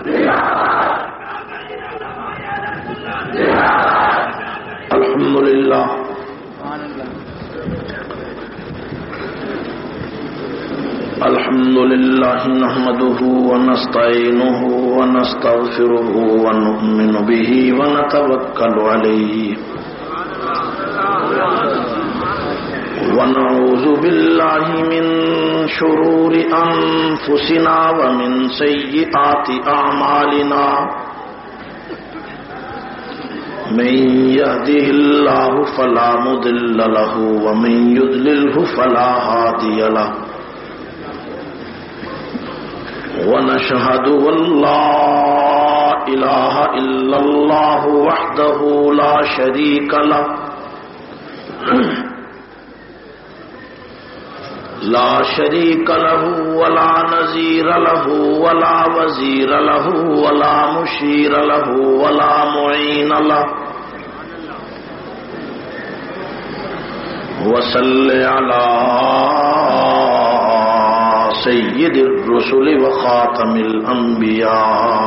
الحمد لله الحمد لله نحمده ونستعينه ونستغفره ونؤمن به ونتوكل عليه ونعوذ بالله من شرور أنفسنا ومن سيئات أعمالنا من يهده الله فلا مضل له ومن يضلله فلا هادي له ونشهد أن لا إله إلا الله وحده لا شريك له لا شريك له ولا نظير له ولا وزير له ولا مشير له ولا معين له وصل على سيد الرسل وخاتم الأنبياء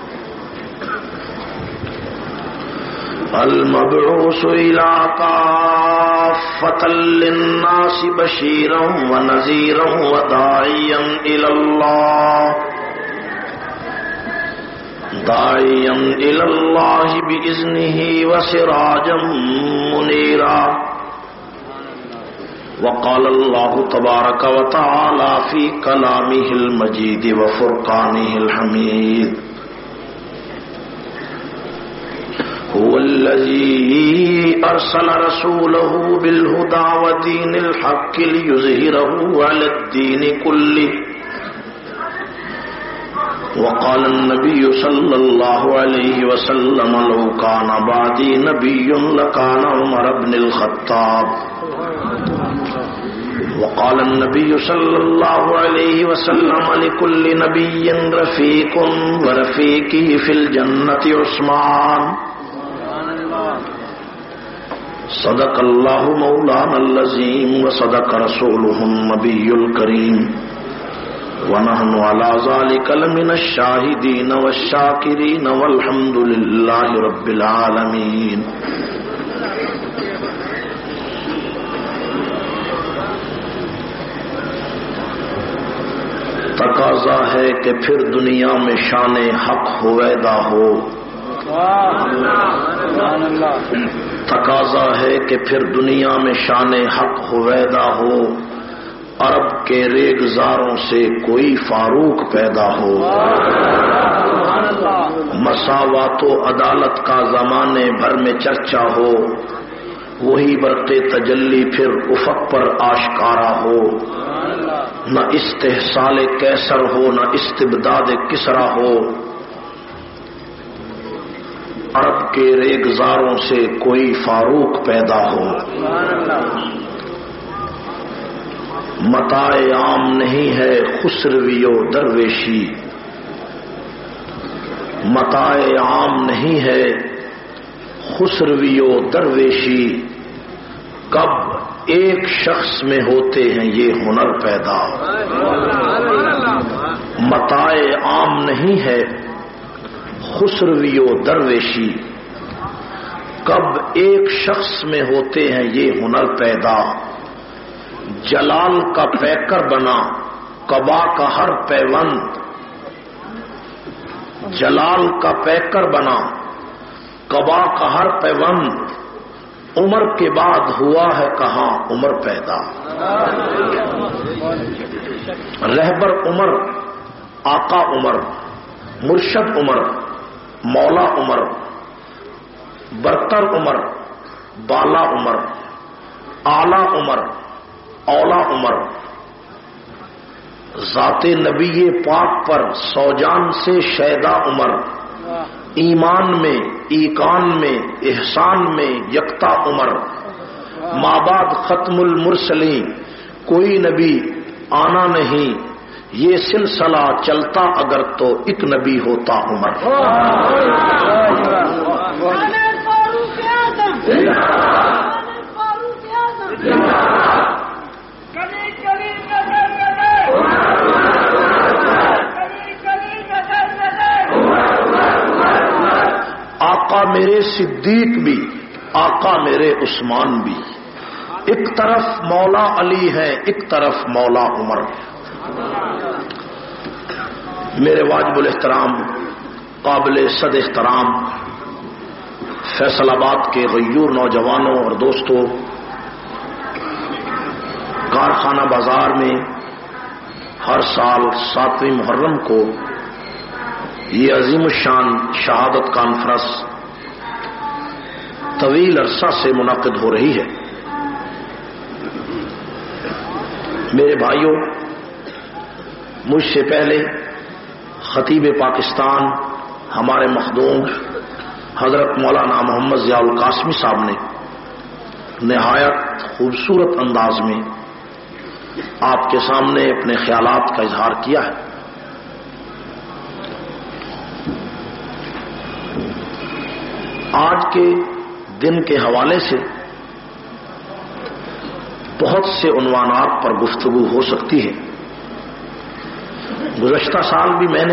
المبعوث إلى كافة للناس بشيرا ونذيرا وداعيا إلى الله بإذنه وسراجا منيرا وقال الله تبارك وتعالى في كلامه المجيد وفرقانه الحميد هو الذي أرسل رسوله بالهدى ودين الحق ليظهره على الدين كله وقال النبي صلى الله عليه وسلم لو كان بعدي نبي لكان عمر بن الخطاب وقال النبي صلى الله عليه وسلم لكل نبي رفيق ورفيقه في الجنة عثمان صدق الله مولانا العظيم وصدق رسوله النبي الكريم ونحن على ذلك لمن الشاهدين والشاكرين والحمد لله رب العالمين تقاضا ہے کہ پھر دنیا میں شان حق ہویدا ہو تقاضا ہے کہ پھر دنیا میں شان حق ہویدا ہو عرب کے ریگزاروں سے کوئی فاروق پیدا ہو مساوات و عدالت کا زمانے بھر میں چرچا ہو وہی برق تجلی پھر افق پر آشکارا ہو نہ استحصال کیسر ہو نہ استبداد کسرا ہو عرب کے ریگزاروں سے کوئی فاروق پیدا ہو متاع عام نہیں ہے خسروی و درویشی متاع عام نہیں ہے خسروی و درویشی کب ایک شخص میں ہوتے ہیں یہ ہنر پیدا متاع عام نہیں ہے خسروی و درویشی کب ایک شخص میں ہوتے ہیں یہ ہنر پیدا جلال کا پیکر بنا قبا کا ہر پیوند جلال کا پیکر بنا قبا کا ہر پیوند عمر کے بعد ہوا ہے کہاں عمر پیدا رہبر عمر آقا عمر مرشد عمر مولا عمر برتر عمر بالا عمر اعلی عمر اولا عمر ذات نبی پاک پر سوجان سے شیدا عمر ایمان میں ایقان میں احسان میں یکتا عمر مابعد ختم المرسلین کوئی نبی آنا نہیں یہ سلسلہ چلتا اگر تو ایک نبی ہوتا عمر آقا میرے صدیق بھی، آقا میرے عثمان بھی، ایک طرف مولا علی ہے ایک طرف مولا عمر۔ میرے واجب الاحترام قابل صد احترام فیصل آباد کے غیور نوجوانوں اور دوستوں، کارخانہ بازار میں ہر سال 7ویں محرم کو یہ عظیم الشان شہادت کانفرنس طویل عرصہ سے منعقد ہو رہی ہے۔ میرے بھائیوں، مجھ سے پہلے خطیب پاکستان ہمارے مخدوم حضرت مولانا محمد ضیاء القاسمی صاحب نے نہایت خوبصورت انداز میں آپ کے سامنے اپنے خیالات کا اظہار کیا ہے۔ آج کے دن کے حوالے سے بہت سے عنوانات پر گفتگو ہو سکتی ہے۔ گزشتہ سال بھی میں نے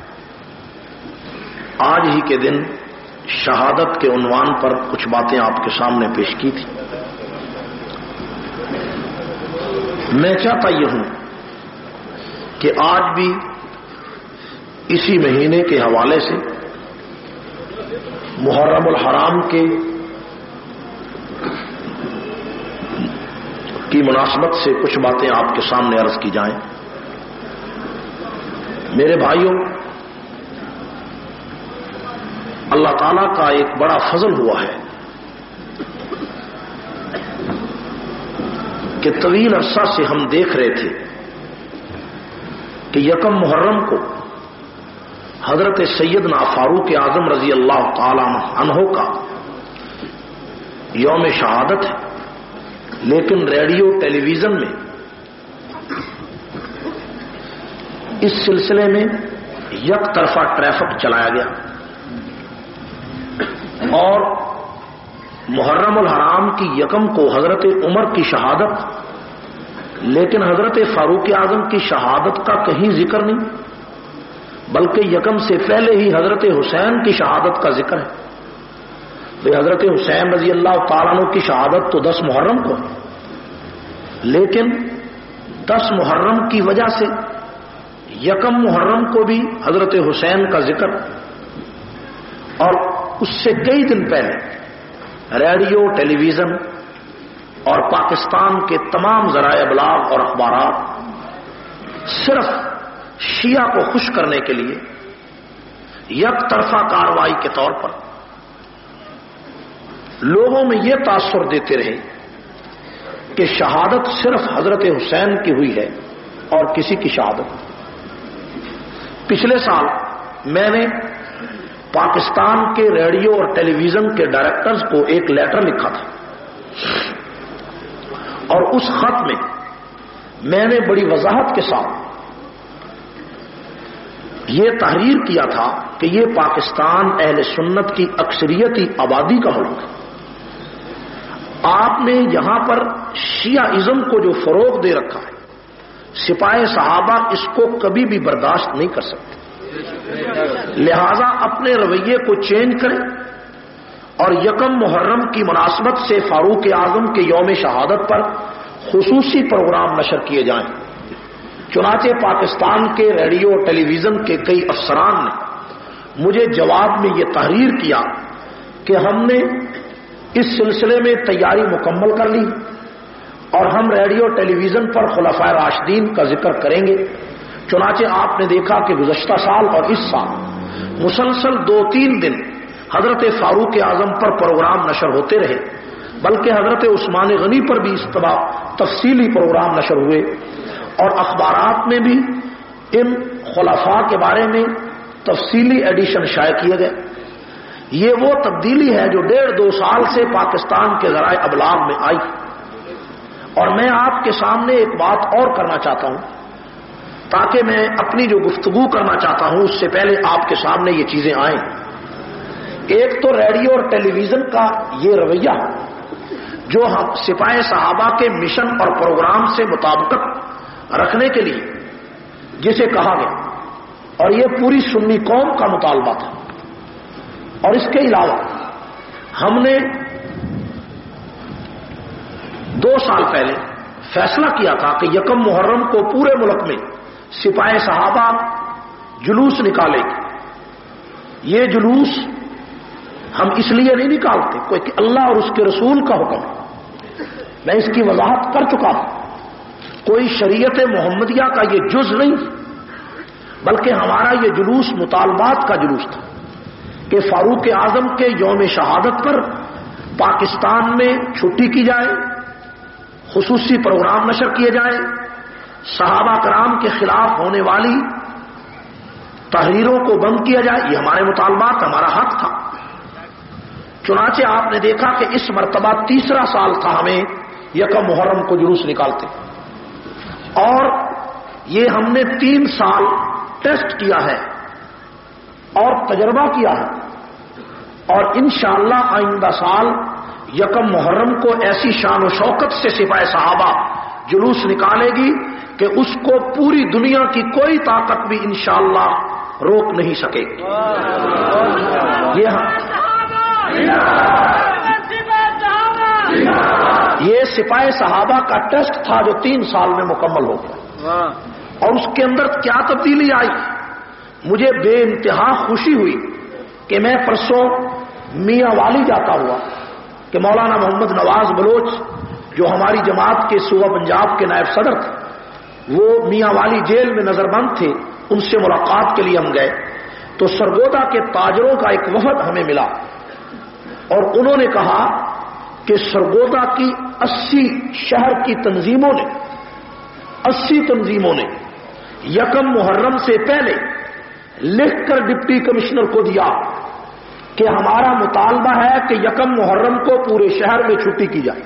آج ہی کے دن شہادت کے عنوان پر کچھ باتیں آپ کے سامنے پیش کی تھی۔ میں چاہتا یہ ہوں کہ آج بھی اسی مہینے کے حوالے سے محرم الحرام کی مناسبت سے کچھ باتیں آپ کے سامنے عرض کی جائیں۔ میرے بھائیوں، اللہ تعالیٰ کا ایک بڑا فضل ہوا ہے کہ طویل عرصہ سے ہم دیکھ رہے تھے کہ یکم محرم کو حضرت سیدنا فاروق اعظم رضی اللہ تعالی عنہ کا یوم شہادت ہے، لیکن ریڈیو ٹیلی ویژن میں اس سلسلے میں یک طرفہ ٹریفک چلایا گیا اور محرم الحرام کی یکم کو حضرت عمر کی شہادت، لیکن حضرت فاروق اعظم کی شہادت کا کہیں ذکر نہیں، بلکہ یکم سے پہلے ہی حضرت حسین کی شہادت کا ذکر ہے۔ حضرت حسین رضی اللہ تعالیٰ عنہ کی شہادت تو 10 محرم کو ہے، لیکن 10 محرم کی وجہ سے یکم محرم کو بھی حضرت حسین کا ذکر، اور اس سے کئی دن پہلے ریڈیو ٹیلی ویژن اور پاکستان کے تمام ذرائع ابلاغ اور اخبارات صرف شیعہ کو خوش کرنے کے لیے یک طرفہ کارروائی کے طور پر لوگوں میں یہ تاثر دیتے رہے کہ شہادت صرف حضرت حسین کی ہوئی ہے اور کسی کی شہادت۔ پچھلے سال میں نے پاکستان کے ریڈیو اور ٹیلی ویژن کے ڈائریکٹرز کو ایک لیٹر لکھا تھا، اور اس خط میں میں نے بڑی وضاحت کے ساتھ یہ تحریر کیا تھا کہ یہ پاکستان اہل سنت کی اکثریتی آبادی کا ملک ہے۔ آپ نے یہاں پر شیعہ ازم کو جو فروغ دے رکھا ہے، سپاہ صحابہ اس کو کبھی بھی برداشت نہیں کر سکتے، لہذا اپنے رویے کو چینج کریں اور یکم محرم کی مناسبت سے فاروق اعظم کے یوم شہادت پر خصوصی پروگرام نشر کیے جائیں۔ چنانچہ پاکستان کے ریڈیو اور ٹیلی ویژن کے کئی افسران نے مجھے جواب میں یہ تحریر کیا کہ ہم نے اس سلسلے میں تیاری مکمل کر لی اور ہم ریڈیو ٹیلی ویژن پر خلفائے راشدین کا ذکر کریں گے۔ چنانچہ آپ نے دیکھا کہ گزشتہ سال اور اس سال مسلسل 2-3 دن حضرت فاروق اعظم پر پروگرام نشر ہوتے رہے، بلکہ حضرت عثمان غنی پر بھی اس طرح تفصیلی پروگرام نشر ہوئے، اور اخبارات میں بھی ان خلفاء کے بارے میں تفصیلی ایڈیشن شائع کیے گئے۔ یہ وہ تبدیلی ہے جو 1.5-2 سال سے پاکستان کے ذرائع ابلاغ میں آئی، اور میں آپ کے سامنے ایک بات اور کرنا چاہتا ہوں تاکہ میں اپنی جو گفتگو کرنا چاہتا ہوں اس سے پہلے آپ کے سامنے یہ چیزیں آئیں۔ ایک تو ریڈیو اور ٹیلی ویژن کا یہ رویہ جو ہم سپاہ صحابہ کے مشن اور پروگرام سے مطابقت رکھنے کے لیے جسے کہا گیا، اور یہ پوری سنی قوم کا مطالبہ تھا اور اس کے علاوہ ہم نے 2 سال پہلے فیصلہ کیا تھا کہ 1 محرم کو پورے ملک میں سپاہ صحابہ جلوس نکالے گی۔ یہ جلوس ہم اس لیے نہیں نکالتے کوئی کہ اللہ اور اس کے رسول کا حکم ہے، میں اس کی وضاحت کر چکا ہوں، کوئی شریعت محمدیہ کا یہ جز نہیں، بلکہ ہمارا یہ جلوس مطالبات کا جلوس تھا کہ فاروق اعظم کے یوم شہادت پر پاکستان میں چھٹی کی جائے، خصوصی پروگرام نشر کیے جائیں، صحابہ کرام کے خلاف ہونے والی تحریروں کو بند کیا جائے، یہ ہمارے مطالبات، ہمارا حق تھا۔ چنانچہ آپ نے دیکھا کہ اس مرتبہ 3را سال تھا ہمیں 1 محرم کو جلوس نکالتے، اور یہ ہم نے 3 سال ٹیسٹ کیا ہے اور تجربہ کیا ہے، اور انشاءاللہ آئندہ سال 1 محرم کو ایسی شان و شوکت سے سپاہ صحابہ جلوس نکالے گی کہ اس کو پوری دنیا کی کوئی طاقت بھی انشاءاللہ روک نہیں سکے گی۔ یہ سپاہ صحابہ کا ٹیسٹ تھا جو 3 سال میں مکمل ہو گیا، اور اس کے اندر کیا تبدیلی آئی، مجھے بے انتہا خوشی ہوئی کہ میں پرسوں میاں والی جاتا ہوا کہ مولانا محمد نواز بلوچ جو ہماری جماعت کے صوبہ پنجاب کے نائب صدر تھے، وہ میاں والی جیل میں نظر بند تھے، ان سے ملاقات کے لیے ہم گئے تو سرگودا کے تاجروں کا ایک وفد ہمیں ملا، اور انہوں نے کہا کہ سرگودا کی 80 شہر کی تنظیموں نے 1 محرم سے پہلے لکھ کر ڈپٹی کمشنر کو دیا کہ ہمارا مطالبہ ہے کہ 1 محرم کو پورے شہر میں چھٹی کی جائے۔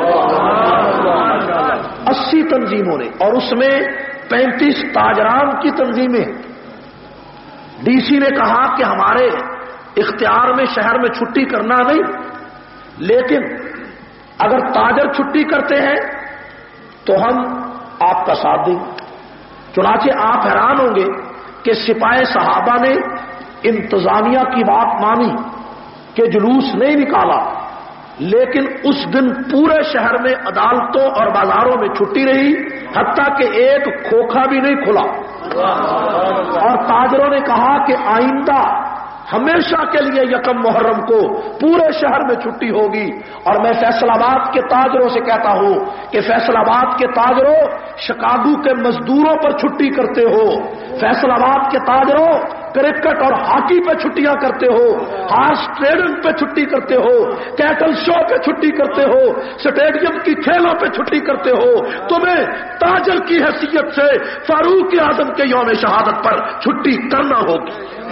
80 تنظیموں نے، اور اس میں 35 تاجران کی تنظیمیں۔ ڈی سی نے کہا کہ ہمارے اختیار میں شہر میں چھٹی کرنا نہیں، لیکن اگر تاجر چھٹی کرتے ہیں تو ہم آپ کا ساتھ دیں گے۔ چنانچہ آپ حیران ہوں گے کہ سپاہ صحابہ نے انتظامیہ کی بات مانی کہ جلوس نہیں نکالا، لیکن اس دن پورے شہر میں عدالتوں اور بازاروں میں چھٹی رہی، حتیٰ کہ ایک کھوکھا بھی نہیں کھلا، اور تاجروں نے کہا کہ آئندہ ہمیشہ کے لیے 1 محرم کو پورے شہر میں چھٹی ہوگی۔ اور میں فیصل آباد کے تاجروں سے کہتا ہوں کہ فیصل آباد کے تاجروں شکاگو کے مزدوروں پر چھٹی کرتے ہو، فیصل آباد کے تاجروں کرکٹ اور ہاکی پہ چھٹیاں کرتے ہو، ہارس ٹریڈنگ پہ چھٹی کرتے ہو، کیٹل شو پہ چھٹی کرتے ہو، سٹیڈیم کی کھیلوں پہ چھٹی کرتے ہو، تمہیں تاجر کی حیثیت سے فاروق اعظم کے یوم شہادت پر چھٹی کرنا ہوگی۔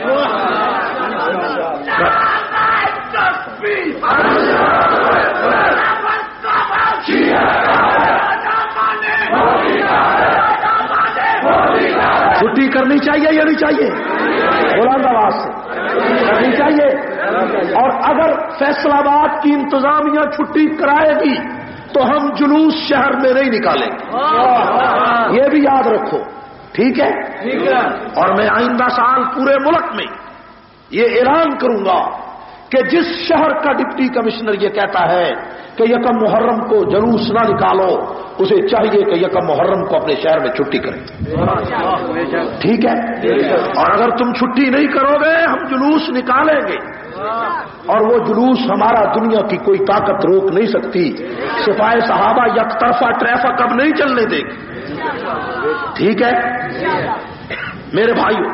چھٹی کرنی چاہیے یا نہیں چاہیے؟ بلند آواز سے کرنی چاہیے۔ اور اگر فیصل آباد کی انتظامیہ چھٹی کرائے گی تو ہم جلوس شہر میں نہیں نکالیں گے، یہ بھی یاد رکھو، ٹھیک ہے؟ اور میں آئندہ سال پورے ملک میں یہ اعلان کروں گا کہ جس شہر کا ڈپٹی کمشنر یہ کہتا ہے کہ 1 محرم کو جلوس نہ نکالو، اسے چاہیے کہ 1 محرم کو اپنے شہر میں چھٹی کریں، ٹھیک ہے؟ اور اگر تم چھٹی نہیں کرو گے ہم جلوس نکالیں گے، اور وہ جلوس ہمارا دنیا کی کوئی طاقت روک نہیں سکتی۔ سپاہ صحابہ یک طرفہ ٹریفک اب نہیں چلنے دے گی، ٹھیک ہے؟ میرے بھائیوں،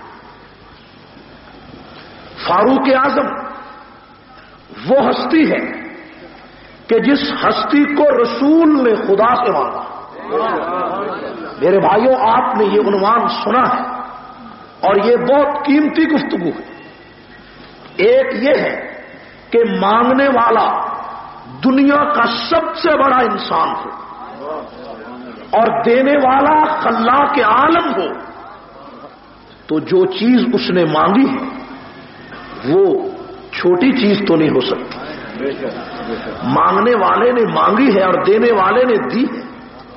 فاروق اعظم وہ ہستی ہے کہ جس ہستی کو رسول نے خدا سے مانگا۔ میرے بھائیوں، آپ نے یہ عنوان سنا ہے اور یہ بہت قیمتی گفتگو ہے۔ ایک یہ ہے کہ مانگنے والا دنیا کا سب سے بڑا انسان ہو اور دینے والا خلاق عالم ہو، تو جو چیز اس نے مانگی ہے وہ چھوٹی چیز تو نہیں ہو سکتی۔ مانگنے والے نے مانگی ہے اور دینے والے نے دی ہے۔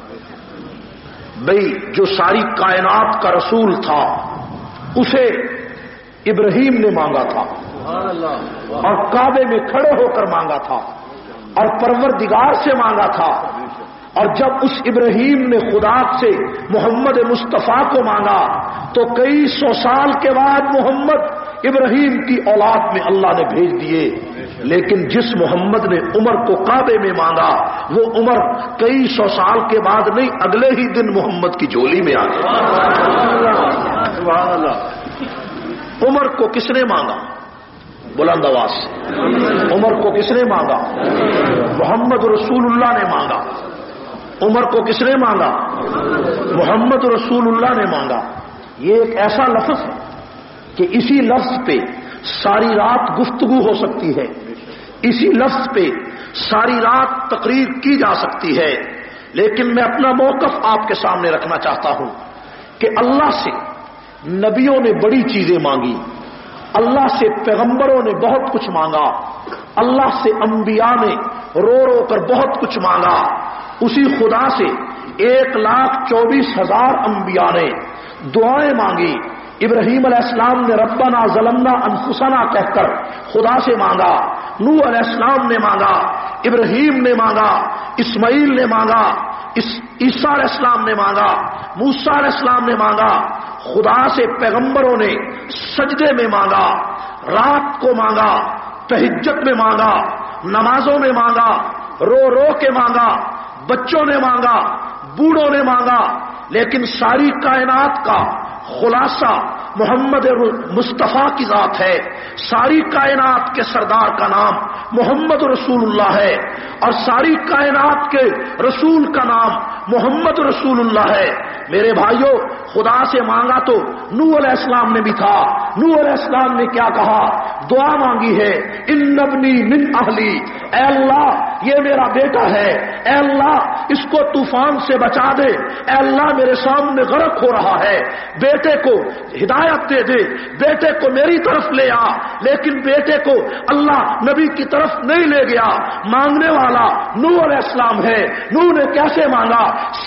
بھئی جو ساری کائنات کا رسول تھا اسے ابراہیم نے مانگا تھا، اور کعبے میں کھڑے ہو کر مانگا تھا اور پروردگار سے مانگا تھا. اور جب اس ابراہیم نے خدا سے محمد مصطفیٰ کو مانگا تو کئی سو سال کے بعد محمد ابراہیم کی اولاد میں اللہ نے بھیج دیے. لیکن جس محمد نے عمر کو کعبے میں مانگا وہ عمر کئی سو سال کے بعد نہیں، اگلے ہی دن محمد کی جھولی میں آ گیا. سبحان اللہ. عمر کو کس نے مانگا؟ بلند آواز سے. عمر کو کس نے مانگا؟ محمد رسول اللہ نے مانگا. عمر کو کس نے مانگا؟ محمد رسول اللہ نے مانگا. یہ ایک ایسا لفظ ہے کہ اسی لفظ پہ ساری رات گفتگو ہو سکتی ہے، اسی لفظ پہ ساری رات تقریر کی جا سکتی ہے. لیکن میں اپنا موقف آپ کے سامنے رکھنا چاہتا ہوں کہ اللہ سے نبیوں نے بڑی چیزیں مانگی، اللہ سے پیغمبروں نے بہت کچھ مانگا، اللہ سے انبیاء نے رو رو کر بہت کچھ مانگا. اسی خدا سے 1,24,000 انبیاء نے دعائیں مانگی. ابراہیم علیہ السلام نے ربنا ظلمنا انفسنا کہہ کر خدا سے مانگا. نوح علیہ السلام نے مانگا، ابراہیم نے مانگا، اسماعیل نے مانگا، عیسیٰ علیہ السلام نے مانگا، موسیٰ علیہ السلام نے مانگا. خدا سے پیغمبروں نے سجدے میں مانگا، رات کو مانگا، تہجد میں مانگا، نمازوں میں مانگا، رو رو کے مانگا، بچوں نے مانگا، بوڑھوں نے مانگا. لیکن ساری کائنات کا خلاصہ محمد مصطفیٰ کی ذات ہے. ساری کائنات کے سردار کا نام محمد رسول اللہ ہے اور ساری کائنات کے رسول کا نام محمد رسول اللہ ہے. میرے بھائیوں، خدا سے مانگا تو نوح علیہ السلام نے بھی تھا. نوح علیہ السلام نے کیا کہا؟ دعا مانگی ہے، ان ابنی من اہلی، اے اللہ یہ میرا بیٹا ہے، اے اللہ اس کو طوفان سے بچا دے، اے اللہ میرے سامنے غرق ہو رہا ہے، بیٹے کو ہدایت دے دے، بیٹے کو میری طرف لے آ. لیکن بیٹے کو اللہ نبی کی طرف نہیں لے گیا. مانگنے والا نوح علیہ السلام ہے. نوح نے کیسے مانگا؟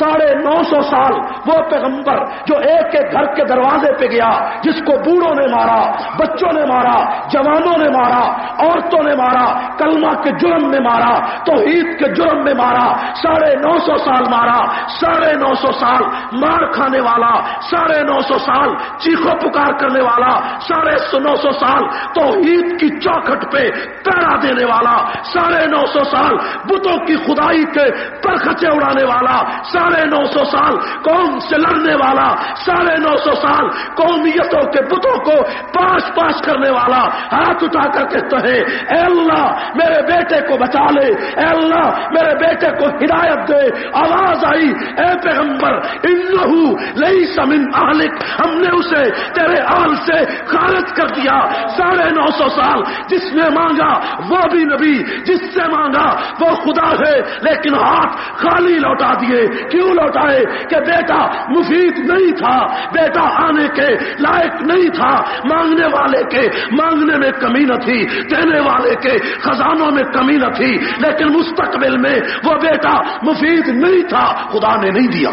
950 سال وہ پیغمبر جو ایک ایک گھر کے دروازے پہ گیا، جس کو بوڑھوں نے مارا، بچوں نے مارا، جوانوں نے مارا، عورتوں نے مارا، کلمہ کے جرم میں مارا، توحید کے جرم میں مارا، 950 سال مارا. 950 سال مار کھانے والا، 950 سال چیخو پکار کرنے والا، 950 سال توحید کی چوکھٹ پہ پہرا دینے والا، 950 سال بتوں کی خدائی کے پرخچے اڑانے والا، 950 سال قوم سے لڑنے والا، 950 سال قومیتوں کے بتوں کو پاس پاس کرنے والا ہاتھ اٹھا کر کہتا ہے، اے اللہ میرے بیٹے کو بچا لے، اے اللہ میرے بیٹے کو ہدایت دے. آواز آئی، اے پیغمبر انہو لیس من اہلک، ہم نے اسے تیرے اہل سے خارج کر دیا. 950 سال جس نے مانگا وہ بھی نبی، جس سے مانگا وہ خدا ہے، لیکن ہاتھ خالی لوٹا دیے. کیوں لوٹائے؟ کہ بیٹا مفید نہیں تھا، بیٹا آنے کے لائق نہیں تھا. مانگنے والے کے مانگنے میں کمی نہ تھی، دینے والے کے خزانوں میں کمی نہ تھی، لیکن مستقبل میں وہ بیٹا مفید نہیں تھا، خدا نے نہیں دیا.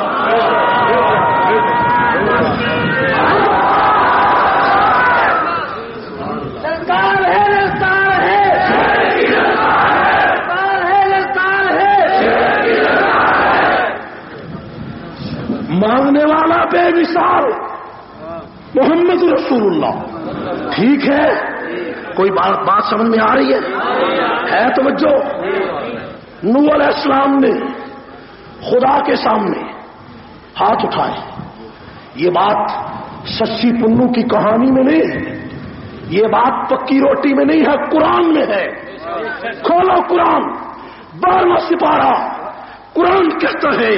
مانگنے والا بے مثال محمد رسول اللہ. ٹھیک ہے، کوئی بات سمجھ میں آ رہی ہے توجہ. نوح علیہ السلام نے خدا کے سامنے ہاتھ اٹھائے. یہ بات سچی پنو کی کہانی میں نہیں ہے، یہ بات پکی روٹی میں نہیں ہے، قرآن میں ہے. کھولو قرآن، 12واں سپارہ. قرآن کہتا ہے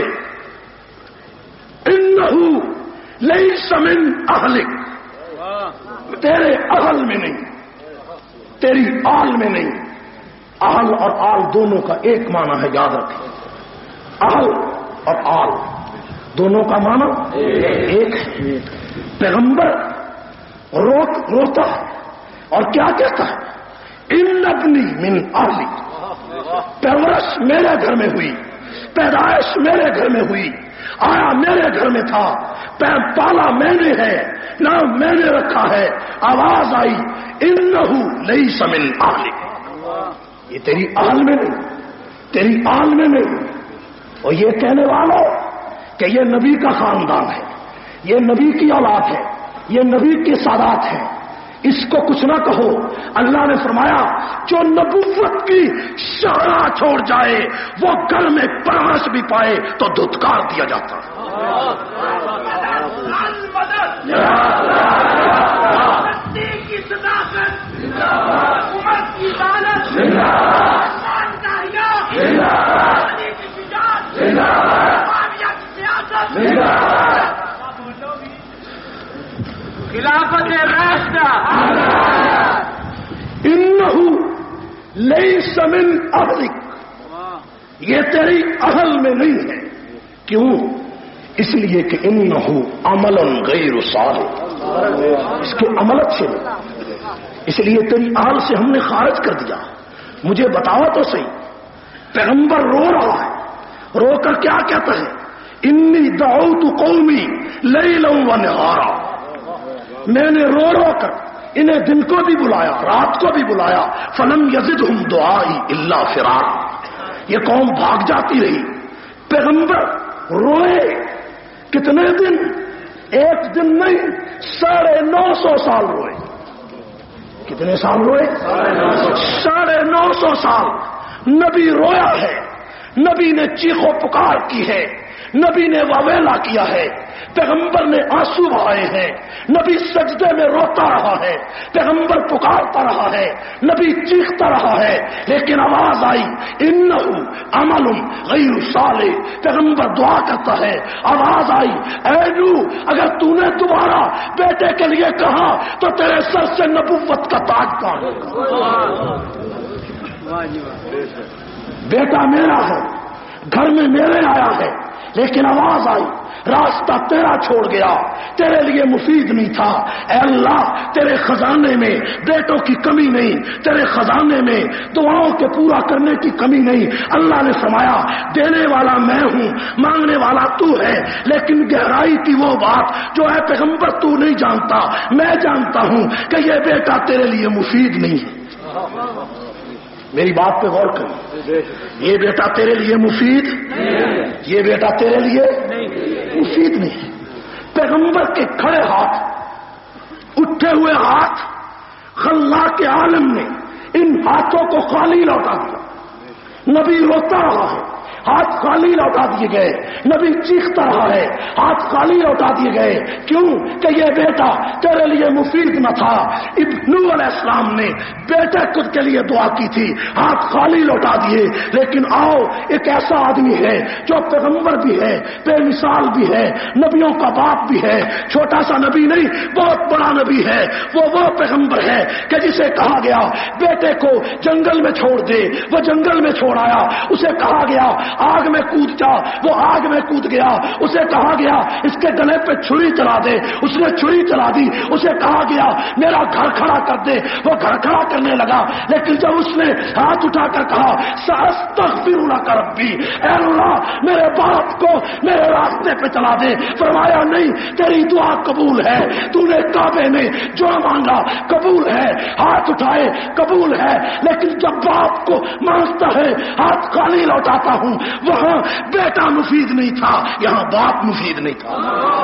انہو لیس من اہلک، تیرے اہل میں نہیں، تیری آل میں نہیں. اہل اور آل دونوں کا ایک معنی ہے، یاد رکھیں. اہل اور آل دونوں کا معنی ایک ہے. پیغمبر روتا ہے اور کیا کہتا ہے؟ ان ابنی من اہلی، پرورش میرے گھر میں ہوئی، پیدائش میرے گھر میں ہوئی، آیا میرے گھر میں تھا، پالا میں نے ہے، نام میں نے رکھا ہے، آواز آئی انہو لیس من اہلک، یہ تیری اہل میں نہیں، تیری آل میں نہیں۔ اور یہ کہنے والوں کہ یہ نبی کا خاندان ہے، یہ نبی کی اولاد ہے، یہ نبی کے سادات ہیں، اس کو کچھ نہ کہو۔ اللہ نے فرمایا جو نبوت کی شاہراہ چھوڑ جائے وہ گھر میں پرورش بھی پائے تو دھتکار دیا جاتا ہے۔ خلافت راشدہ انہو لیس من اہلک، یہ تیری اہل میں نہیں ہے۔ کیوں؟ اس لیے کہ انہو عمل غیر صالح، اس کے عمل اچھے نہیں، اس لیے تیری اہل سے ہم نے خارج کر دیا۔ مجھے بتاؤ تو صحیح، پیغمبر رو رہا ہے، رو کر کیا کہتا ہے؟ انی دعوت قومی لیلا و نہارا، میں نے رو رو کر انہیں دن کو بھی بلایا رات کو بھی بلایا، فلم یزدہم دعائی الا فرارا، یہ قوم بھاگ جاتی رہی۔ پیغمبر روئے کتنے دن؟ ایک دن نہیں، 950 سال روئے۔ کتنے سال روئے؟ 950 سال نبی رویا ہے، نبی نے چیخو پکار کی ہے، نبی نے واویلا کیا ہے، پیغمبر نے آنسو بہائے ہیں، نبی سجدے میں روتا رہا ہے، پیغمبر پکارتا رہا ہے، نبی چیختا رہا ہے، لیکن آواز آئی انہو عمل غیر صالح، پیغمبر دعا کرتا ہے، آواز آئی اے نوح اگر تو نے دوبارہ بیٹے کے لیے کہا تو تیرے سر سے نبوت کا تاج کاٹوں۔ بیٹا میرا ہے، گھر میں میرے آیا ہے، لیکن آواز آئی راستہ تیرا چھوڑ گیا، تیرے لیے مفید نہیں تھا۔ اے اللہ تیرے خزانے میں بیٹوں کی کمی نہیں، تیرے خزانے میں دعاؤں کے پورا کرنے کی کمی نہیں۔ اللہ نے فرمایا دینے والا میں ہوں، مانگنے والا تو ہے، لیکن گہرائی کی وہ بات جو ہے پیغمبر تو نہیں جانتا، میں جانتا ہوں کہ یہ بیٹا تیرے لیے مفید نہیں ہے۔ میری بات پہ غور کریں، یہ بیٹا تیرے لیے مفید، یہ بیٹا تیرے لیے مفید نہیں۔ پیغمبر کے کھڑے ہاتھ، اٹھے ہوئے ہاتھ، خلاق کے عالم نے ان ہاتھوں کو خالی لوٹا دیا۔ نبی روتا رہا ہے، ہاتھ خالی لوٹا دیے گئے، نبی چیختا رہا ہے، ہاتھ خالی لوٹا دیے گئے۔ کیوں؟ کہ یہ بیٹا تیرے لیے مفید نہ تھا۔ نوح علیہ السلام نے بیٹے خود کے لیے دعا کی تھی، ہاتھ خالی لوٹا دیے۔ لیکن آؤ ایک ایسا آدمی ہے جو پیغمبر بھی ہے، بے مثال بھی ہے، نبیوں کا باپ بھی ہے، چھوٹا سا نبی نہیں بہت بڑا نبی ہے، وہ پیغمبر ہے کہ جسے کہا گیا بیٹے کو جنگل میں چھوڑ دے، وہ جنگل میں چھوڑ آیا۔ اسے کہا گیا آگ میں کود جا، وہ آگ میں کود گیا۔ اسے کہا گیا اس کے گلے پہ چھری چلا دے، اس نے چھری چلا دی۔ اسے کہا گیا میرا گھر کھڑا کر دے، وہ گھر کھڑا کرنے لگا۔ لیکن جب اس نے ہاتھ اٹھا کر کہا سأستغفر لک ربی، اے اللہ میرے باپ کو میرے راستے پہ چلا دے، فرمایا نہیں تیری دعا قبول ہے، تو نے کعبے میں جو مانگا قبول ہے، ہاتھ اٹھائے قبول ہے، لیکن جب باپ کو مانگتا ہے ہاتھ خالی لوٹاتا ہوں، وہاں بیٹا مفید نہیں تھا، یہاں باپ مفید نہیں تھا۔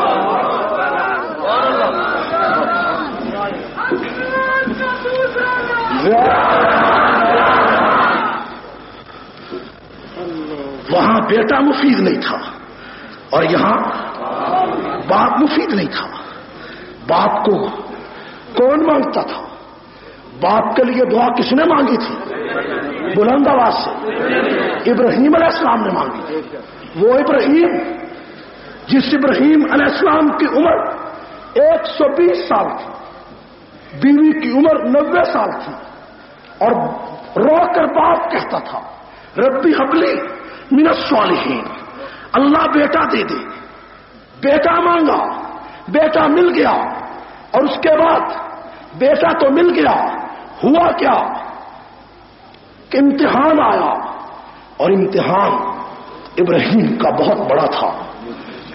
وہاں بیٹا مفید نہیں تھا اور یہاں باپ مفید نہیں تھا۔ باپ کو کون مانگتا تھا؟ باپ کے لیے دعا کس نے مانگی تھی؟ بلند آواز سے ابراہیم علیہ السلام نے مانگی تھی۔ وہ ابراہیم جس ابراہیم علیہ السلام کی عمر 120 سال تھی، بیوی کی عمر 90 سال تھی، اور رو کر باپ کہتا تھا ربی حبلی من الصالحین، اللہ بیٹا دے دے۔ بیٹا مانگا، بیٹا مل گیا، اور اس کے بعد بیٹا تو مل گیا، ہوا کیا کہ امتحان آیا، اور امتحان ابراہیم کا بہت بڑا تھا۔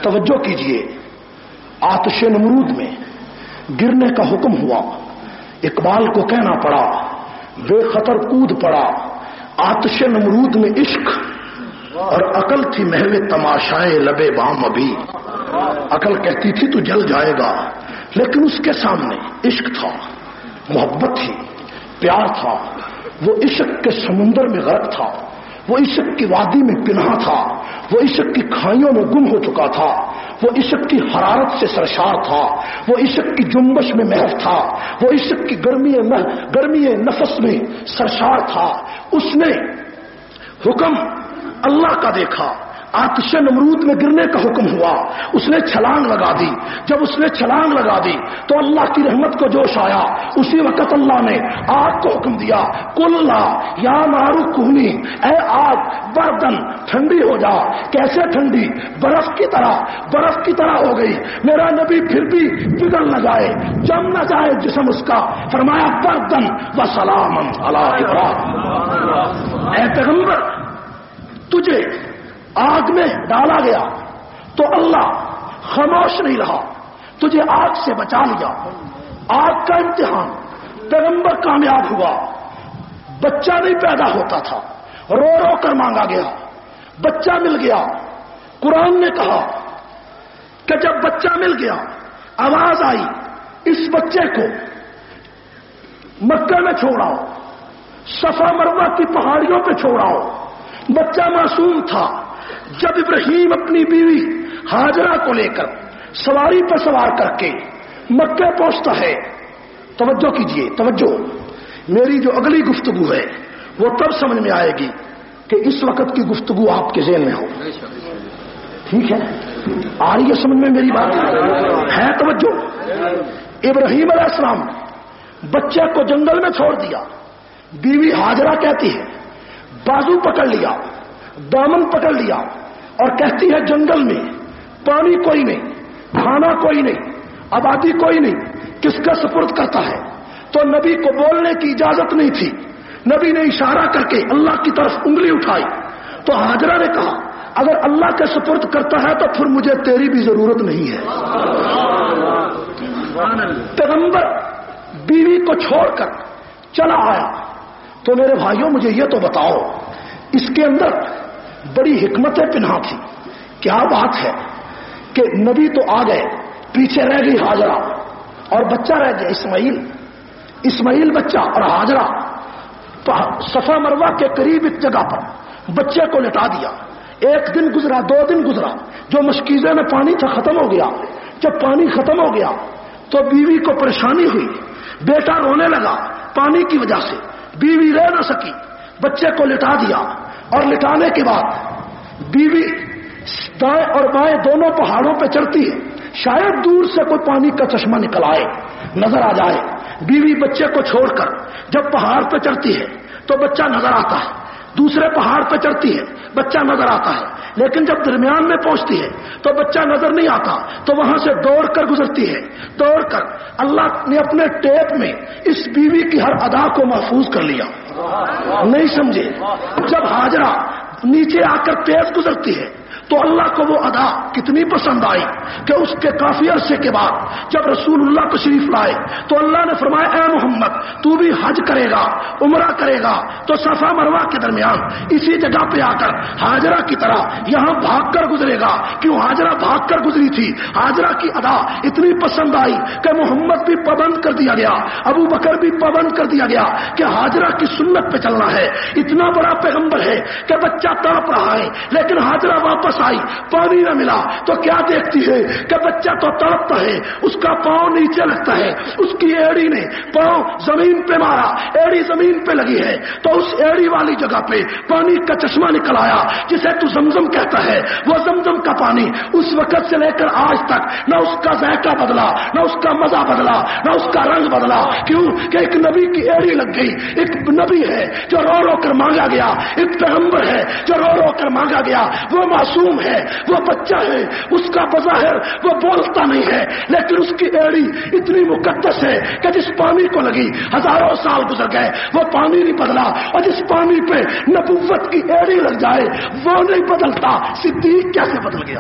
توجہ کیجئے، آتش نمرود میں گرنے کا حکم ہوا، اقبال کو کہنا پڑا بے خطر کود پڑا، آتش نمرود میں عشق اور عقل تھی محو تماشائے لبے بام ابھی۔ عقل کہتی تھی تو جل جائے گا، لیکن اس کے سامنے عشق تھا، محبت تھی، پیار تھا، وہ عشق کے سمندر میں غرق تھا، وہ عشق کی وادی میں پنہا تھا، وہ عشق کی کھائیوں میں گم ہو چکا تھا، وہ عشق کی حرارت سے سرشار تھا، وہ عشق کی جنبش میں محو تھا، وہ عشق کی گرمی نفس میں سرشار تھا۔ اس نے حکم اللہ کا دیکھا، آتش نمرود میں گرنے کا حکم ہوا، اس نے چھلانگ لگا دی۔ جب اس نے چھلانگ لگا دی تو اللہ کی رحمت کو جوش آیا، اسی وقت اللہ نے آگ کو حکم دیا، کلا یا نارو کونی، اے آگ بردن ٹھنڈی ہو جا۔ کیسے ٹھنڈی؟ برف کی طرح ہو گئی۔ میرا نبی پھر بھی پگھل نہ جائے، جم نہ جائے جسم اس کا، فرمایا بردن و سلامن علی ابراہیم۔ اے پیغمبر، تجھے آگ میں ڈالا گیا تو اللہ خاموش نہیں رہا، تجھے آگ سے بچا لیا۔ آگ کا امتحان، پیغمبر کامیاب ہوا، بچہ نہیں پیدا ہوتا تھا، رو رو کر مانگا گیا، بچہ مل گیا۔ قرآن نے کہا کہ جب بچہ مل گیا، آواز آئی اس بچے کو مکہ میں چھوڑاؤ، صفا مروہ کی پہاڑیوں پہ چھوڑاؤ۔ بچہ معصوم تھا۔ جب ابراہیم اپنی بیوی ہاجرہ کو لے کر سواری پر سوار کر کے مکہ پہنچتا ہے، توجہ کیجئے، توجہ، میری جو اگلی گفتگو ہے وہ تب سمجھ میں آئے گی کہ اس وقت کی گفتگو آپ کے ذہن میں ہو، ٹھیک ہے؟ آ رہی ہے سمجھ میں میری بات ہے؟ توجہ۔ ابراہیم علیہ السلام بچے کو جنگل میں چھوڑ دیا، بیوی ہاجرہ کہتی ہے، بازو پکڑ لیا، دامن پکڑ لیا اور کہتی ہے جنگل میں پانی کوئی نہیں، کھانا کوئی نہیں، آبادی کوئی نہیں، کس کا سپرد کرتا ہے؟ تو نبی کو بولنے کی اجازت نہیں تھی، نبی نے اشارہ کر کے اللہ کی طرف انگلی اٹھائی تو ہاجرہ نے کہا اگر اللہ کے سپرد کرتا ہے تو پھر مجھے تیری بھی ضرورت نہیں ہے۔ پیغمبر بیوی کو چھوڑ کر چلا آیا تو میرے بھائیوں مجھے یہ تو بتاؤ، اس کے اندر بڑی حکمت پنہا تھی۔ کیا بات ہے کہ نبی تو آ گئے، پیچھے رہ گئی ہاجرہ اور بچہ رہ گیا اسماعیل بچہ، اور ہاجرہ صفا مروہ کے قریب ایک جگہ پر بچے کو لٹا دیا۔ ایک دن گزرا، 2 دن گزرا، جو مشکیزے میں پانی تھا ختم ہو گیا۔ جب پانی ختم ہو گیا تو بیوی کو پریشانی ہوئی، بیٹا رونے لگا پانی کی وجہ سے، بیوی رہ نہ سکی، بچے کو لٹا دیا اور لٹانے کے بعد بیوی دائیں اور بائیں دونوں پہاڑوں پہ چڑھتی ہے، شاید دور سے کوئی پانی کا چشمہ نکل آئے، نظر آ جائے۔ بیوی بچے کو چھوڑ کر جب پہاڑ پہ چڑھتی ہے تو بچہ نظر آتا ہے، دوسرے پہاڑ پہ چڑھتی ہے، بچہ نظر آتا ہے، لیکن جب درمیان میں پہنچتی ہے تو بچہ نظر نہیں آتا، تو وہاں سے دوڑ کر گزرتی ہے، دوڑ کر اللہ نے اپنے ٹیپ میں اس بیوی کی ہر ادا کو محفوظ کر لیا۔ نہیں سمجھے؟ جب ہاجرہ نیچے آ کر تیز گزرتی ہے تو اللہ کو وہ ادا کتنی پسند آئی کہ اس کے کافی عرصے کے بعد جب رسول اللہ تشریف لائے تو اللہ نے فرمایا اے محمد تو بھی حج کرے گا، عمرہ کرے گا تو صفا مروہ کے درمیان اسی جگہ پہ آ کر ہاجرہ کی طرح یہاں بھاگ کر گزرے گا۔ کیوں؟ ہاجرہ بھاگ کر گزری تھی، ہاجرہ کی ادا اتنی پسند آئی کہ محمد بھی پابند کر دیا گیا، ابو بکر بھی پابند کر دیا گیا کہ ہاجرہ کی سنت پہ چلنا ہے۔ اتنا بڑا پیغمبر ہے کہ بچہ تڑپ رہا ہے لیکن ہاجرہ واپس آئی، پانی نہ ملا تو کیا دیکھتی ہے کہ بچہ تو تڑپتا ہے، اس کا پاؤں نیچے لگتا ہے، اس کی ایڑی نے پاؤں زمین پہ مارا، ایڑی زمین پہ لگی ہے تو اس ایڑی والی جگہ پہ پانی کا چشمہ نکل آیا جسے تو زمزم کہتا ہے۔ وہ زمزم کا پانی اس وقت سے لے کر آج تک نہ اس کا ذائقہ بدلا، نہ اس کا مزہ بدلا، نہ اس کا رنگ بدلا۔ کیوں؟ کہ ایک نبی کی ایڑی لگ گئی، ایک نبی ہے جو رو رو کر مانگا گیا، ایک پیغمبر ہے جو رو رو کر مانگا گیا، وہ معصوم معصوم ہے، وہ بچہ ہے، اس کا بظاہر وہ بولتا نہیں ہے، لیکن اس کی ایڑی اتنی مقدس ہے کہ جس پانی کو لگی ہزاروں سال گزر گئے وہ پانی نہیں بدلا، اور جس پانی پہ نبوت کی ایڑی لگ جائے وہ نہیں بدلتا۔ صدیق کیسے بدل گیا؟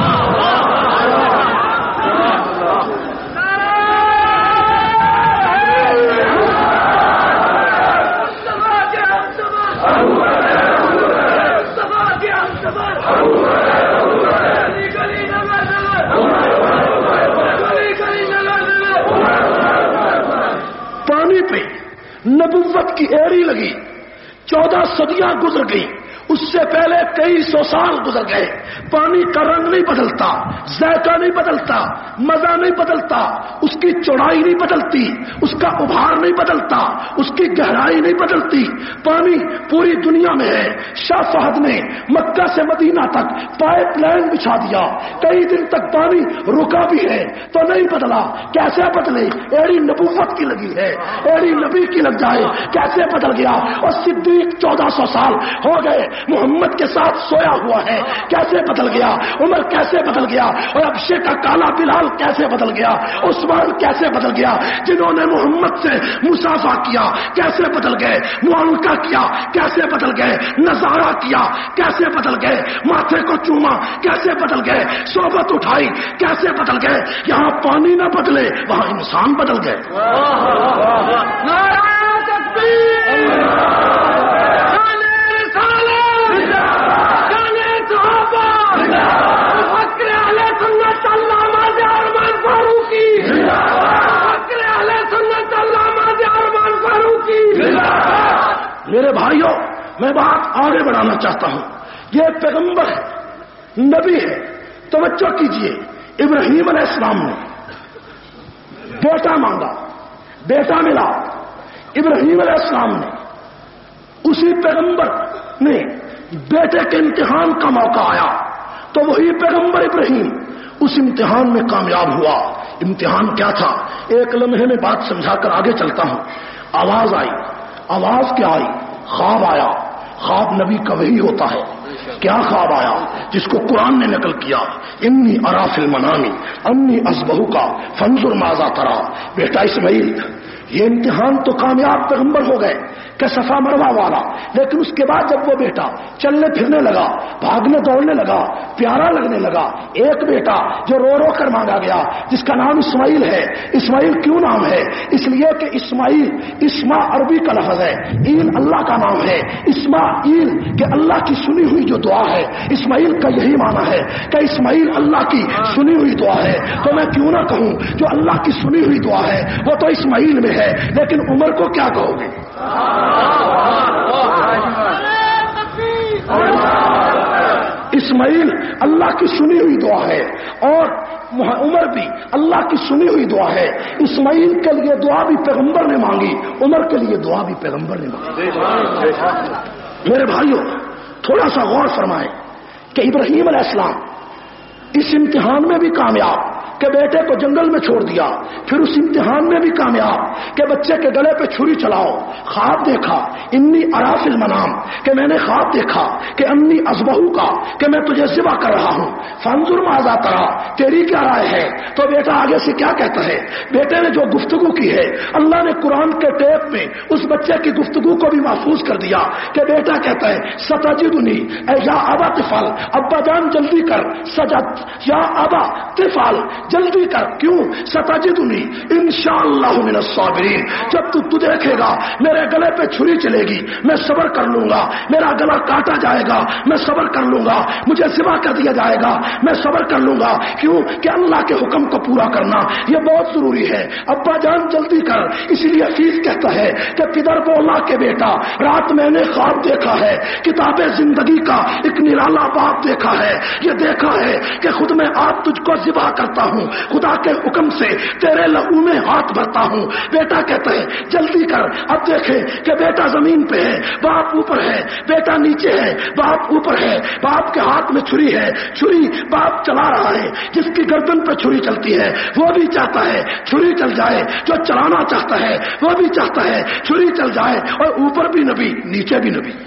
پانی پہ نبوت کی ایڑی لگی، 14 صدیاں گزر گئی، اس سے پہلے کئی سو سال گزر گئے، پانی کا رنگ نہیں بدلتا، ذائقہ نہیں بدلتا، مزہ نہیں بدلتا، اس کی چوڑائی نہیں بدلتی، اس کا ابھار نہیں بدلتا، اس کی گہرائی نہیں بدلتی، پانی پوری دنیا میں ہے۔ شاہ فہد نے مکہ سے مدینہ تک پائپ لائن بچھا دیا، کئی دن تک پانی رکا بھی ہے تو نہیں بدلا، کیسے بدلے؟ ایڑی نبوت کی لگی ہے، ایڑی نبی کی لگ جائے کیسے بدل گیا؟ اور صدیق 1400 سال ہو گئے محمد کے ساتھ سویا ہوا ہے، کیسے بدل گیا؟ عمر کیسے بدل گیا؟ اور ابشے کا کالا بلال کیسے بدل گیا؟ عثمان کیسے بدل گیا؟ جنہوں نے محمد سے مصافحہ کیا کیسے بدل گئے؟ معانقہ کیا کیسے بدل گئے؟ نظارہ کیا کیسے بدل گئے؟ ماتھے کو چوما کیسے بدل گئے؟ صحبت اٹھائی کیسے بدل گئے؟ یہاں پانی نہ بدلے وہاں انسان بدل گئے۔ میرے بھائیوں، میں بات آگے بڑھانا چاہتا ہوں، یہ پیغمبر ہے، نبی ہے، توجہ کیجئے۔ ابراہیم علیہ السلام نے بیٹا مانگا، بیٹا ملا، ابراہیم علیہ السلام نے اسی پیغمبر نے بیٹے کے امتحان کا موقع آیا تو وہی پیغمبر ابراہیم اس امتحان میں کامیاب ہوا۔ امتحان کیا تھا؟ ایک لمحے میں بات سمجھا کر آگے چلتا ہوں۔ آواز آئی، آواز کیا آئی؟ خواب آیا۔ خواب نبی کا وہی ہوتا ہے۔ کیا خواب آیا؟ جس کو قرآن نے نقل کیا، انی ارا فی المنام انی اذبحک کا فانظر ماذا تری۔ بیٹا اسماعیل، یہ امتحان تو کامیاب پیغمبر ہو گئے کہ صفا مروا والا، لیکن اس کے بعد جب وہ بیٹا چلنے پھرنے لگا، بھاگنے دوڑنے لگا، پیارا لگنے لگا، ایک بیٹا جو رو رو کر مانگا گیا جس کا نام اسماعیل ہے۔ اسماعیل کیوں نام ہے؟ اس لیے کہ اسماعیل، اسما عربی کا لفظ ہے، ایل اللہ کا نام ہے، اسماعیل کہ اللہ کی سنی ہوئی جو دعا ہے، اسماعیل کا یہی معنی ہے کہ اسماعیل اللہ کی سنی ہوئی دعا ہے۔ تو میں کیوں نہ کہوں جو اللہ کی سنی ہوئی دعا ہے وہ تو اسماعیل میں ہے، لیکن عمر کو کیا کہو گے؟ اسماعیل اللہ کی سنی ہوئی دعا ہے اور عمر بھی اللہ کی سنی ہوئی دعا ہے۔ اسماعیل کے لیے دعا بھی پیغمبر نے مانگی، عمر کے لیے دعا بھی پیغمبر نے مانگی۔ میرے بھائیوں، تھوڑا سا غور فرمائیں کہ ابراہیم علیہ السلام اس امتحان میں بھی کامیاب کہ بیٹے کو جنگل میں چھوڑ دیا، پھر اس امتحان میں بھی کامیاب کہ بچے کے گلے پہ چھری چلاؤ، خواب دیکھا انی ارا فی المنام کہ میں نے خواب دیکھا کہ انی اذبحک کا کہ میں تجھے ذبح کر رہا ہوں، فانظر ماذا تری تیری کیا رائے ہے؟ تو بیٹا آگے سے کیا کہتا ہے؟ بیٹے نے جو گفتگو کی ہے اللہ نے قرآن کے ٹیپ میں اس بچے کی گفتگو کو بھی محفوظ کر دیا کہ بیٹا کہتا ہے ستجدنی اے یا ابا تفعل، ابا جان جلدی کر، سجد یا ابا تفعل جلدی کر، کیوں؟ ستجدنی انشاءاللہ من الصابرین، جب تو دیکھے گا میرے گلے پہ چھری چلے گی میں صبر کر لوں گا، میرا گلا کاٹا جائے گا میں صبر کر لوں گا، مجھے ذبح کر دیا جائے گا میں صبر کر لوں گا۔ کیوں؟ کہ اللہ کے حکم کو پورا کرنا یہ بہت ضروری ہے، ابا جان جلدی کر۔ اس لیے حفیظ کہتا ہے کہ پدر بولا کہ بیٹا رات میں نے خواب دیکھا ہے، کتاب زندگی کا ایک نرالا باب دیکھا ہے، یہ دیکھا ہے کہ خود میں آپ تجھ کو ذبح کرتا ہوں ہوں، خدا کے حکم سے تیرے لہو میں ہاتھ بھرتا ہوں۔ بیٹا کہتا ہے جلدی کر۔ اب دیکھیں کہ بیٹا زمین پہ ہے، باپ اوپر ہے، بیٹا نیچے ہے، باپ اوپر ہے، باپ کے ہاتھ میں چھری ہے، چھری باپ چلا رہا ہے۔ جس کی گردن پہ چھری چلتی ہے وہ بھی چاہتا ہے چھری چل جائے، جو چلانا چاہتا ہے وہ بھی چاہتا ہے چھری چل جائے، اور اوپر بھی نبی نیچے بھی نبی،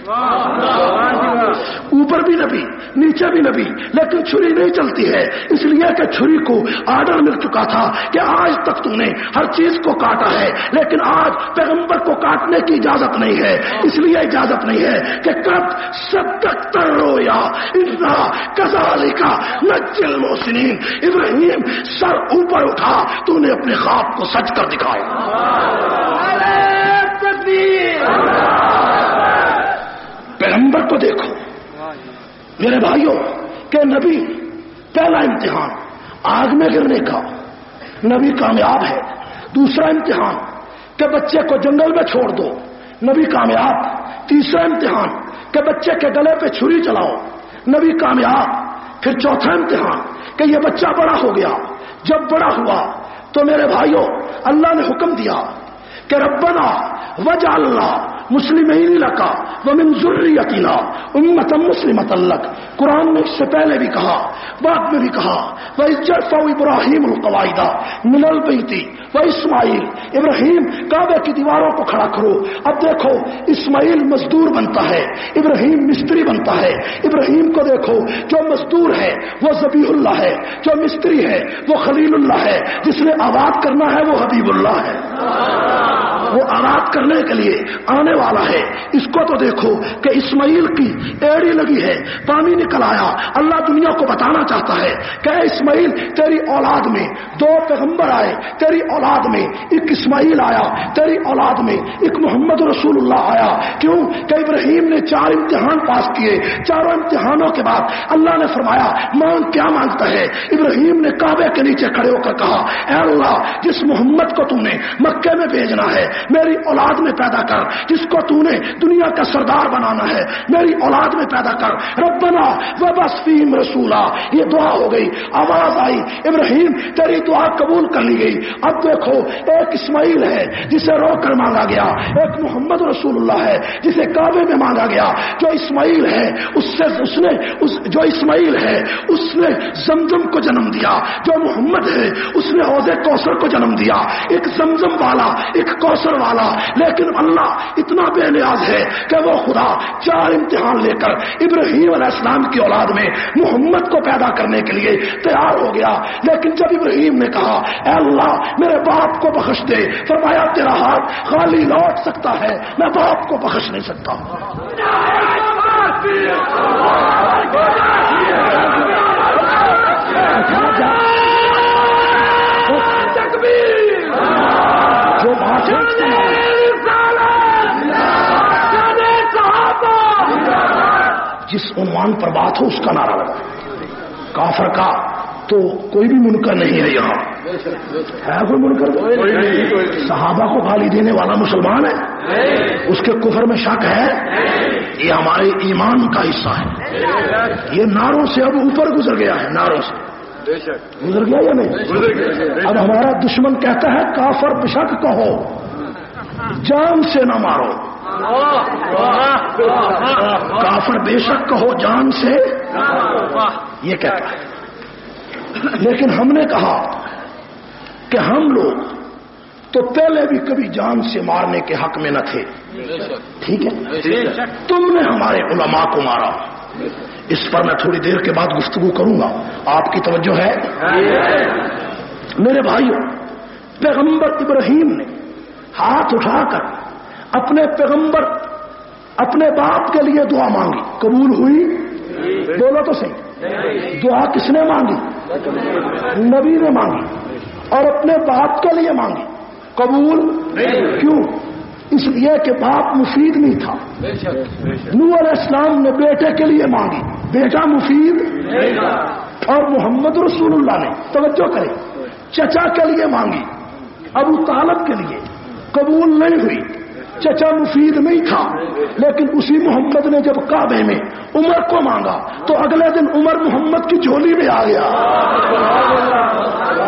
اوپر بھی نبی نیچے بھی نبی، لیکن چھری نہیں چلتی ہے، اس لیے کہ چھری کو آرڈر مل چکا تھا کہ آج تک تو نے ہر چیز کو کاٹا ہے، لیکن آج پیغمبر کو کاٹنے کی اجازت نہیں ہے، اس لیے اجازت نہیں ہے کہ کب صدقت الرؤیا انا کذالک نجزی المحسنین۔ ابراہیم سر اوپر اٹھا، تو نے اپنے خواب کو سچ کر دکھایا۔ پیغمبر کو دیکھو میرے بھائیوں کہ نبی پہلا امتحان آگ میں گرنے کا، نبی کامیاب ہے۔ دوسرا امتحان کہ بچے کو جنگل میں چھوڑ دو، نبی کامیاب۔ تیسرا امتحان کہ بچے کے گلے پہ چھری چلاؤ، نبی کامیاب۔ پھر چوتھا امتحان کہ یہ بچہ بڑا ہو گیا، جب بڑا ہوا تو میرے بھائیوں اللہ نے حکم دیا کہ ربنا وجعلنا مسلمین لک ومن ذریتنا امۃ مسلمۃ لک۔ قرآن نے اس سے پہلے بھی کہا، بعد میں بھی کہا وَإِذْ يَرْفَعُ إِبْرَاهِيمُ الْقَوَاعِدَ مِنَ الْبَيْتِ وَإِسْمَاعِيلُ۔ ابراہیم کعبے کی دیواروں کو کھڑا کرو۔ اب دیکھو اسماعیل مزدور بنتا ہے، ابراہیم مستری بنتا ہے۔ ابراہیم کو دیکھو، جو مزدور ہے وہ ذبیح اللہ ہے، جو مستری ہے وہ خلیل اللہ ہے، جس نے آباد کرنا ہے وہ حبیب اللہ ہے، وہ آباد کرنے کے لیے آنے والا ہے۔ اس کو تو دیکھو کہ اسماعیل کی ایڑی لگی ہے، پانی نکل آیا۔ اللہ دنیا کو بتانا چاہتا ہے کہ اے اسماعیل تیری اولاد میں دو پیغمبر آئے، تیری اولاد میں ایک اسماعیل آیا، تیری اولاد میں ایک محمد رسول اللہ آیا۔ کیوں کہ ابراہیم نے 4 امتحان پاس کیے، چاروں امتحانوں کے بعد اللہ نے فرمایا مانگ کیا مانگتا ہے؟ ابراہیم نے کعبے کے نیچے کھڑے ہو کر کہا اے اللہ جس محمد کو تم نے مکے میں بھیجنا ہے میری اولاد میں پیدا کر، جس کو تو نے دنیا کا سردار بنانا ہے میری اولاد میں پیدا کر۔ ربنا وبعث فیہم رسولا۔ یہ دعا ہو گئی، آواز آئی ابراہیم تیری دعا قبول کر لی گئی۔ اب دیکھو ایک اسماعیل ہے جسے رو کر مانگا گیا، ایک محمد رسول اللہ ہے جسے کعبے میں مانگا گیا۔ جو اسماعیل ہے جو اسماعیل ہے اس نے زمزم کو جنم دیا، جو محمد ہے اس نے حوض کوثر کو جنم دیا۔ ایک زمزم والا ایک کوثر والا، لیکن اللہ اتنا بے نیاز ہے کہ وہ خدا 4 امتحان لے کر ابراہیم علیہ السلام کی اولاد میں محمد کو پیدا کرنے کے لیے تیار ہو گیا۔ لیکن جب ابراہیم نے کہا اے اللہ میرے باپ کو بخش دے، فرمایا تیرا ہاتھ خالی لوٹ سکتا ہے، میں باپ کو بخش نہیں سکتا۔ جو بات جس عنوان پر بات ہو اس کا نعرہ لگا، کافر کا تو کوئی بھی منکر نہیں ہے، یہاں ہے کوئی منکر؟ صحابہ کو گالی دینے والا مسلمان ہے؟ اس کے کفر میں شک ہے؟ یہ ہمارے ایمان کا حصہ ہے۔ یہ نعروں سے اب اوپر گزر گیا ہے، نعروں سے گزر گیا یا نہیں؟ اب ہمارا دشمن کہتا ہے کافر بشک کہو جان سے نہ مارو، کافر بے شک کہو جان سے، یہ کہتا ہے۔ لیکن ہم نے کہا کہ ہم لوگ تو پہلے بھی کبھی جان سے مارنے کے حق میں نہ تھے، ٹھیک ہے؟ تم نے ہمارے علماء کو مارا، اس پر میں تھوڑی دیر کے بعد گفتگو کروں گا، آپ کی توجہ ہے؟ میرے بھائیوں پیغمبر ابراہیم نے ہاتھ اٹھا کر اپنے پیغمبر اپنے باپ کے لیے دعا مانگی، قبول ہوئی؟ بولو تو صحیح، دعا کس نے مانگی؟ نبی نے مانگی، اور اپنے باپ کے لیے مانگی، قبول؟ کیوں؟ اس لیے کہ باپ مفید نہیں تھا۔ نوح علیہ السلام نے بیٹے کے لیے مانگی، بیٹا مفید، اور محمد رسول اللہ نے توجہ کرے چچا کے لیے مانگی، ابو طالب کے لیے، قبول نہیں ہوئی۔ چچا مفید نہیں تھا، لیکن اسی محمد نے جب کعبے میں عمر کو مانگا تو اگلے دن عمر محمد کی جھولی میں آ گیا۔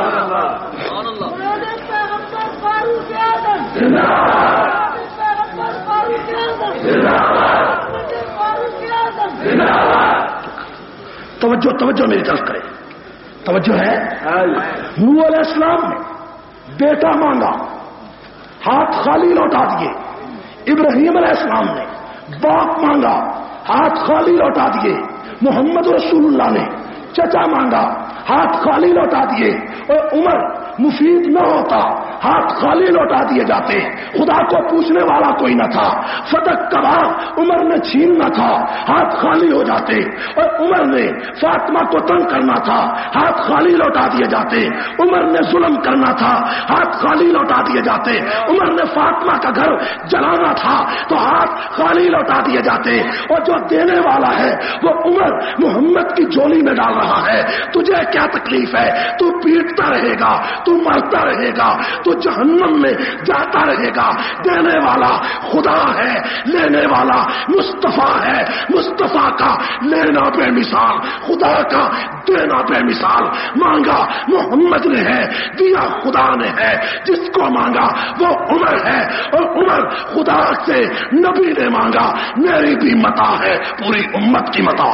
توجہ توجہ میری طرف کرے، توجہ ہے۔ نوح علیہ السلام نے بیٹا مانگا، ہاتھ خالی لوٹا دیے۔ ابراہیم علیہ السلام نے باپ مانگا، ہاتھ خالی لوٹا دیے۔ محمد رسول اللہ نے چچا مانگا، ہاتھ خالی لوٹا دیے۔ اور عمر مفید نہ ہوتا، ہاتھ خالی لوٹا دیے جاتے۔ خدا کو پوچھنے والا کوئی نہ تھا، فتح کبا عمر نے چھیننا تھا، ہاتھ خالی ہو جاتے۔ اور عمر نے فاطمہ کو تنگ کرنا تھا، ہاتھ خالی لوٹا دیے جاتے۔ عمر نے ظلم کرنا تھا، ہاتھ خالی لوٹا دیے جاتے۔ عمر نے فاطمہ کا گھر جلانا تھا تو ہاتھ خالی لوٹا دیے جاتے۔ اور جو دینے والا ہے وہ عمر محمد کی جولی میں ڈال رہا ہے۔ تجھے کیا تکلیف ہے؟ تو پیٹتا رہے گا، تو مرتا رہے گا، تو جہنم میں جاتا رہے گا۔ دینے والا خدا ہے، لینے والا مصطفیٰ ہے۔ مصطفیٰ کا لینا بے مثال، خدا کا دینا بے مثال۔ مانگا محمد نے ہے، دیا خدا نے ہے۔ جس کو مانگا وہ عمر ہے، اور عمر خدا سے نبی نے مانگا۔ میری بھی متا ہے، پوری امت کی متا۔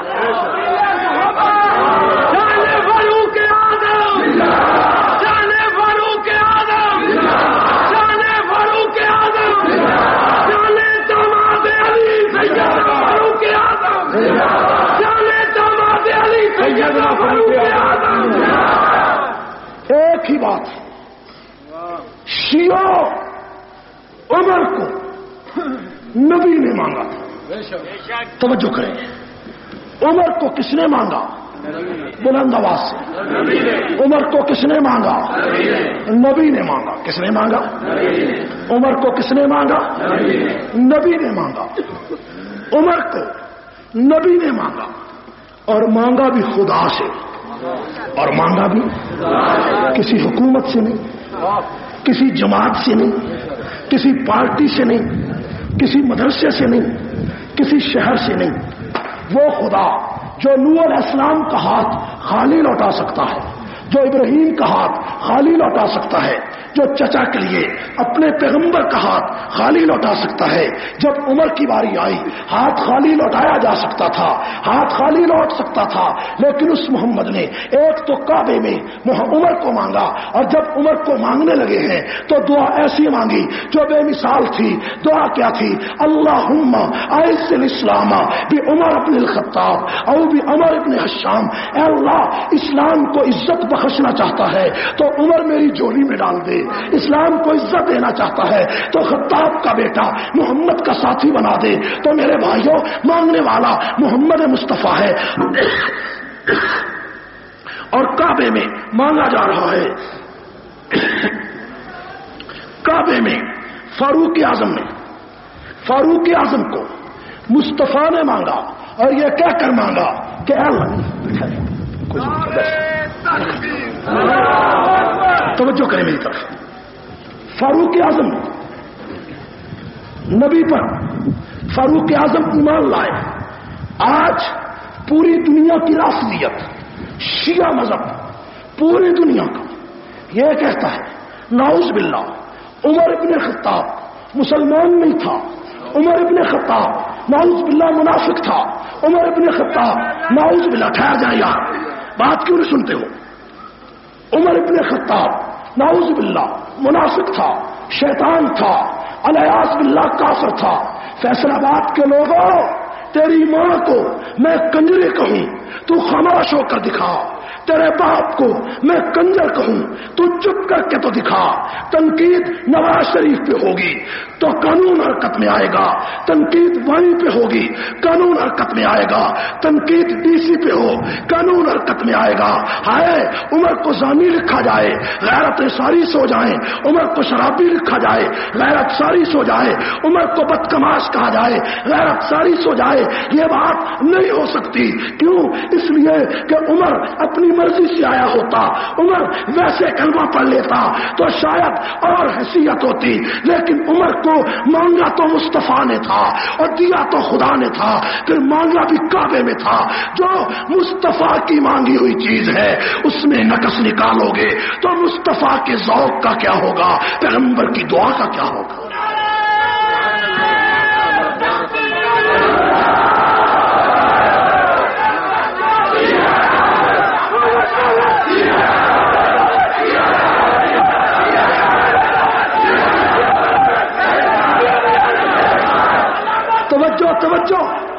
ایک ہی بات، شیعہ عمر کو نبی نے مانگا تھا۔ توجہ کریں، عمر کو کس نے مانگا؟ بلند آواز سے، عمر کو کس نے مانگا؟ نبی نے مانگا۔ کس نے مانگا؟ عمر کو کس نے مانگا؟ نبی نے مانگا۔ عمر کو نبی نے مانگا، اور مانگا بھی خدا سے، اور مانگا بھی کسی حکومت سے نہیں، کسی جماعت سے نہیں، کسی پارٹی سے نہیں، کسی مدرسے سے نہیں، کسی شہر سے نہیں۔ وہ خدا جو نوح علیہ السلام کا ہاتھ خالی لوٹا سکتا ہے، جو ابراہیم کا ہاتھ خالی لوٹا سکتا ہے، جو چچا کے لیے اپنے پیغمبر کا ہاتھ خالی لوٹا سکتا ہے۔ جب عمر کی باری آئی، ہاتھ خالی لوٹایا جا سکتا تھا، ہاتھ خالی لوٹ سکتا تھا، لیکن اس محمد نے ایک تو کعبے میں عمر کو مانگا، اور جب عمر کو مانگنے لگے ہیں تو دعا ایسی مانگی جو بے مثال تھی۔ دعا کیا تھی؟ اللہم اعز الاسلام بعمر ابن الخطاب او بعمر ابن حشام۔ اے اللہ، اسلام کو عزت بخشنا چاہتا ہے تو عمر میری جولی میں ڈال دے، اسلام کو عزت دینا چاہتا ہے تو خطاب کا بیٹا محمد کا ساتھی بنا دے۔ تو میرے بھائیوں، مانگنے والا محمد مصطفیٰ ہے، اور کعبے میں مانگا جا رہا ہے۔ کعبے میں فاروق اعظم کو مصطفیٰ نے مانگا، اور یہ کہہ کر مانگا کہ اللہ توجہ کریں میری طرف۔ فاروق اعظم نبی پر فاروق اعظم ایمان لائے۔ آج پوری دنیا کی رافضیت، شیعہ مذہب پوری دنیا کا یہ کہتا ہے نعوذ باللہ عمر ابن خطاب مسلمان نہیں تھا، عمر ابن خطاب نعوذ باللہ منافق تھا، عمر ابن خطاب نعوذ باللہ۔ ٹھہر جائیں یار، بات کیوں نہیں سنتے ہو؟ عمر ابن خطاب نعوذ باللہ منافق تھا، شیطان تھا، الیاذ باللہ کافر تھا۔ فیصل آباد کے لوگوں، تیری ماں کو میں کنجری کہوں تو خاموش ہو کر دکھا، تیرے باپ کو میں کنجر کہوں تو چپ کر کے تو دکھا۔ تنقید نواز شریف پہ ہوگی تو قانون حرکت میں آئے گا، تنقید وانی پہ ہوگی قانون حرکت میں آئے گا، تنقید ڈی سی پہ ہو قانون حرکت میں آئے گا۔ ہائے عمر کو زانی لکھا جائے، غیرتیں ساری سو جائیں، عمر کو شرابی لکھا جائے، غیرت ساری سو جائے، عمر کو بدکماش کہا جائے، غیرت ساری سو جائے، یہ بات نہیں ہو سکتی۔ کیوں؟ اس لیے کہ عمر اپنی مرضی سے آیا ہوتا، عمر ویسے کلمہ پڑھ لیتا تو شاید اور حیثیت ہوتی، لیکن عمر کو مانگا تو مصطفیٰ نے تھا اور دیا تو خدا نے تھا، پھر مانگا بھی کعبے میں تھا۔ جو مصطفیٰ کی مانگی ہوئی چیز ہے اس میں نقص نکالو گے تو مصطفیٰ کے ذوق کا کیا ہوگا، پیغمبر کی دعا کا کیا ہوگا؟ توجہ،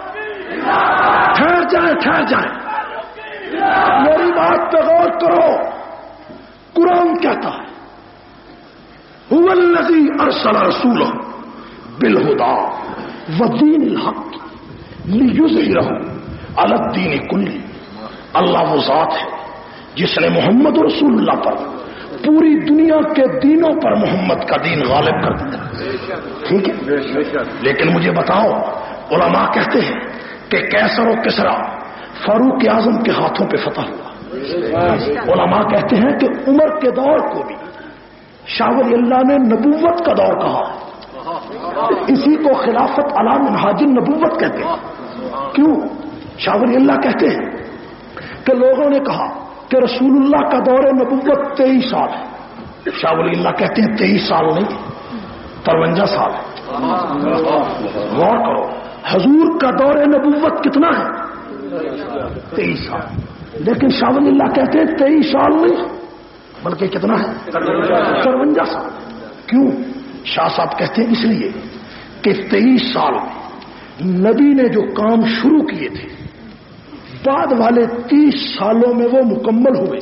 ٹھہر جائیں، میری بات پہ غور کرو۔ قرآن کہتا ہے هو الذی ارسل رسولہ بالہدی ودین الحق لیظہرہ علی الدین کلہ۔ اللہ وہ ذات ہے جس نے محمد رسول اللہ پر پوری دنیا کے دینوں پر محمد کا دین غالب کر دیا۔ ٹھیک ہے، لیکن مجھے بتاؤ، علماء کہتے ہیں کہ کیسر و کسرا فاروق اعظم کے ہاتھوں پہ فتح ہوا۔ علماء کہتے ہیں کہ عمر کے دور کو بھی شاہ ولی اللہ نے نبوت کا دور کہا، اسی کو خلافت علی منہاج النبوت کہتے ہیں۔ کیوں؟ شاہ ولی اللہ کہتے ہیں کہ لوگوں نے کہا کہ رسول اللہ کا دور نبوت 23 سال ہے، شاہ ولی اللہ کہتے ہیں 23 سال نہیں، 53 سال ہے۔ غور کرو، حضور کا دور نبوت کتنا ہے؟ 23 سال، لیکن شاہ ولی اللہ کہتے ہیں 23 سال نہیں بلکہ کتنا ہے؟ 53 سال۔ کیوں؟ شاہ صاحب کہتے ہیں اس لیے کہ 23 سال میں نبی نے جو کام شروع کیے تھے بعد والے 30 سالوں میں وہ مکمل ہوئے۔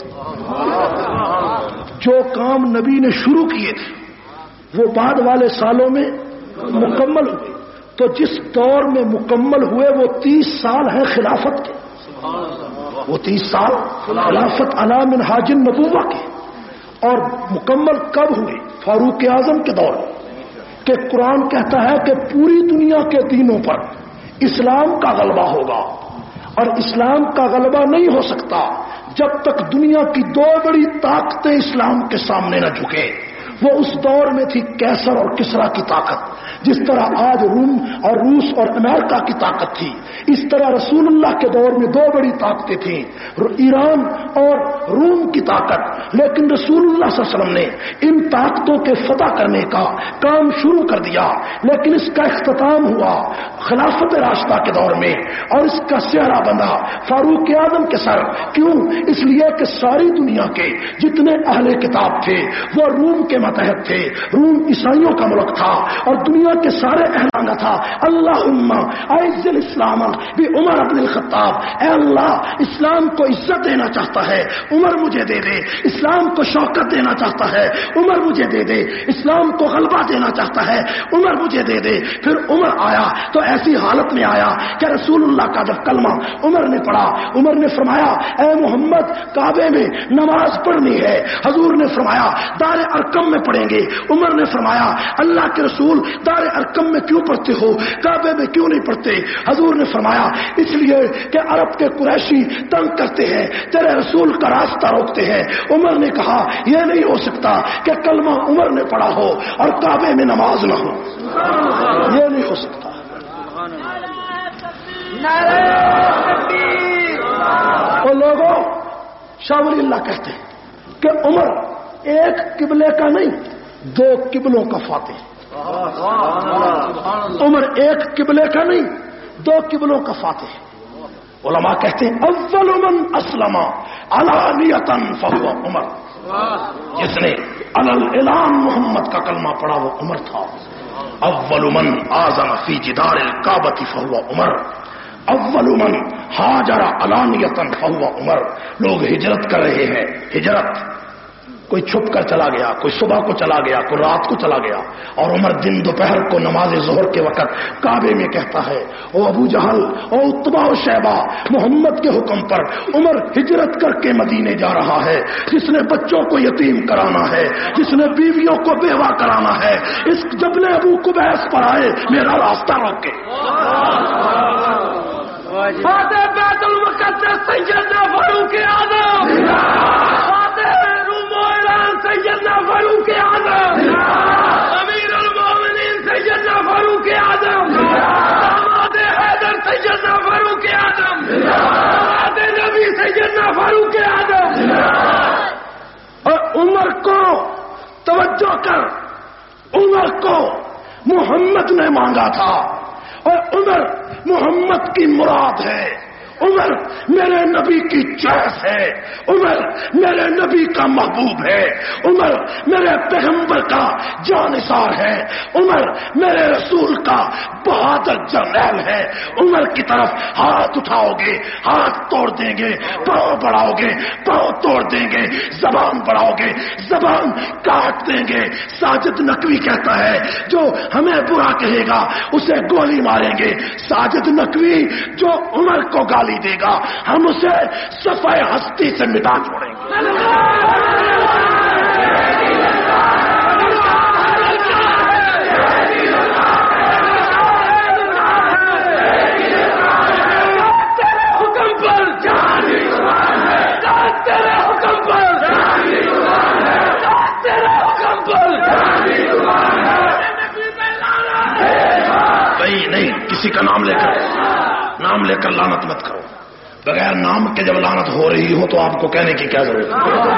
جو کام نبی نے شروع کیے تھے وہ بعد والے سالوں میں مکمل ہوئے، تو جس دور میں مکمل ہوئے وہ 30 سال ہیں خلافت کے، وہ 30 سال خلافت علی منہاج النبوہ کے۔ اور مکمل کب ہوئے؟ فاروق اعظم کے دور میں، کہ قرآن کہتا ہے کہ پوری دنیا کے دینوں پر اسلام کا غلبہ ہوگا، اور اسلام کا غلبہ نہیں ہو سکتا جب تک دنیا کی 2 بڑی طاقتیں اسلام کے سامنے نہ جھکیں۔ وہ اس دور میں تھی کیسر اور کسرا کی طاقت، جس طرح آج روم اور روس اور امریکہ کی طاقت تھی، اس طرح رسول اللہ کے دور میں 2 بڑی طاقتیں تھیں، ایران اور روم کی طاقت۔ لیکن رسول اللہ صلی اللہ علیہ وسلم نے ان طاقتوں کے فتح کرنے کا کام شروع کر دیا، لیکن اس کا اختتام ہوا خلافت راشدہ کے دور میں، اور اس کا سہرا بندھا فاروق اعظم کے سر۔ کیوں؟ اس لیے کہ ساری دنیا کے جتنے اہل کتاب تھے وہ روم کے ماتحت تھے، روم عیسائیوں کا ملک تھا، اور دنیا کے سارے اعلان تھا اللہم اعز الاسلام بعمر بن الخطاب، اے اللہ اسلام کو عزت دینا چاہتا ہے عمر مجھے دے دے، اسلام کو شوکت دینا چاہتا ہے عمر مجھے دے دے، اسلام کو غلبہ دینا چاہتا ہے عمر مجھے دے دے۔ پھر عمر آیا تو ایسی حالت میں آیا کہ رسول اللہ کا جب کلمہ عمر نے پڑھا، عمر نے فرمایا اے محمد کعبے میں نماز پڑھنی ہے، حضور نے فرمایا دار ارقم میں پڑھیں گے، عمر نے فرمایا اللہ کے رسول دار ارقم میں کیوں پڑھتے ہو، کعبے میں کیوں نہیں پڑھتے؟ حضور نے فرمایا اس لیے کہ عرب کے قریشی تنگ کرتے ہیں، تیرے رسول کا راستہ روکتے ہیں۔ عمر نے کہا یہ نہیں ہو سکتا کہ کلمہ عمر نے پڑھا ہو اور کعبے میں نماز نہ ہو، یہ نہیں ہو سکتا۔ اور لوگوں شاہ ولی اللہ کہتے ہیں کہ عمر ایک قبلے کا نہیں 2 قبلوں کا فاتح، عمر ایک قبلے کا نہیں 2 قبلوں کا فاتح۔ علماء کہتے ہیں اول من اسلم علانیۃ فہو عمر، جس نے علی الاعلان محمد کا کلمہ پڑھا وہ عمر تھا۔ اول من آذن فی جدار الکعبۃ فہو عمر، اول من ہاجر علانیۃ فہو عمر۔ لوگ ہجرت کر رہے ہیں، ہجرت کوئی چھپ کر چلا گیا، کوئی صبح کو چلا گیا، کوئی رات کو چلا گیا، اور عمر دن دوپہر کو نماز ظہر کے وقت کعبے میں کہتا ہے او ابو جہل او عتبہ و شیبہ، محمد کے حکم پر عمر ہجرت کر کے مدینے جا رہا ہے، جس نے بچوں کو یتیم کرانا ہے، جس نے بیویوں کو بیوہ کرانا ہے، اس جبل ابو قبیس پر آئے میرا راستہ روکے۔ فاتح بیت المقدس سیدنا فاروق اعظم، فاتح روم و ایران سیدنا فاروق اعظم، امیر المومنین سیدنا فاروق اعظم، داماد حیدر سیدنا فاروق اعظم، داماد نبی سیدنا فاروق اعظم۔ اور عمر کو توجہ کر، عمر کو محمد نے مانگا تھا اور عمر محمد کی مراد ہے، عمر میرے نبی کی چوائس ہے، عمر میرے نبی کا محبوب ہے، عمر میرے پیغمبر کا جانثار ہے، عمر میرے رسول کا بہادر جرنیل ہے۔ عمر کی طرف ہاتھ اٹھاؤ گے ہاتھ توڑ دیں گے، پاؤں بڑھاؤ گے پاؤں توڑ دیں گے، زبان بڑھاؤ گے زبان کاٹ دیں گے۔ ساجد نقوی کہتا ہے جو ہمیں برا کہے گا اسے گولی ماریں گے، ساجد نقوی جو عمر کو گالی دے گا ہم اسے صفحہ ہستی سے مٹا چھوڑیں گے۔ نہیں کسی کا نام لے کر لعنت مت کرو، بغیر نام کے جب لعنت ہو رہی ہو تو آپ کو کہنے کی کیا ضرورت ہے؟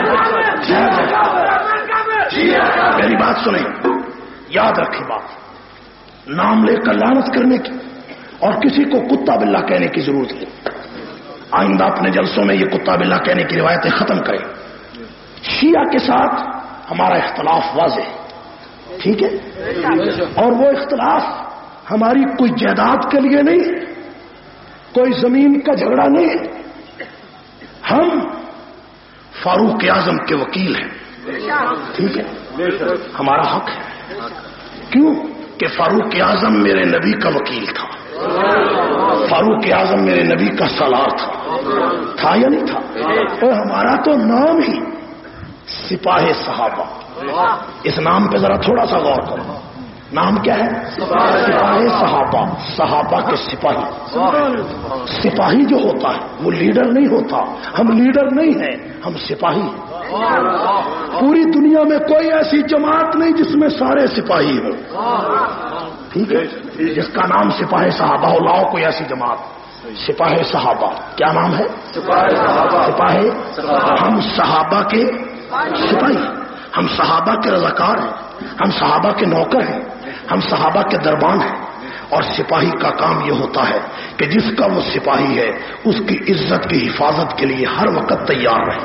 میری بات سنیں، یاد رکھیں بات، نام لے کر لعنت کرنے کی اور کسی کو کتا بلہ کہنے کی ضرورت نہیں۔ آئندہ اپنے جلسوں میں یہ کتا بلہ کہنے کی روایتیں ختم کریں۔ شیعہ کے ساتھ ہمارا اختلاف واضح ہے، ٹھیک ہے، اور وہ اختلاف ہماری کوئی جائیداد کے لیے نہیں، کوئی زمین کا جھگڑا نہیں، ہم فاروق اعظم کے وکیل ہیں، ٹھیک ہے، ہمارا حق ہے۔ کیوں کہ فاروق اعظم میرے نبی کا وکیل تھا، فاروق اعظم میرے نبی کا سالار تھا یا نہیں تھا؟ اور ہمارا تو نام ہی سپاہ صحابہ، اس نام پہ ذرا تھوڑا سا غور کرو، نام کیا ہے؟ سپاہ صحابہ، صحابہ کے سپاہی۔ سپاہی جو ہوتا ہے وہ لیڈر نہیں ہوتا، ہم لیڈر نہیں ہیں، ہم سپاہی ہیں۔ پوری دنیا میں کوئی ایسی جماعت نہیں جس میں سارے سپاہی ہوں، ٹھیک ہے، جس کا نام سپاہ صحابہ ہو، لاؤ کوئی ایسی جماعت۔ سپاہ صحابہ کیا نام ہے؟ سپاہ، ہم صحابہ کے سپاہی، ہم صحابہ کے رضاکار ہیں، ہم صحابہ کے نوکر ہیں، ہم صحابہ کے دربان ہیں۔ اور سپاہی کا کام یہ ہوتا ہے کہ جس کا وہ سپاہی ہے اس کی عزت کی حفاظت کے لیے ہر وقت تیار رہے۔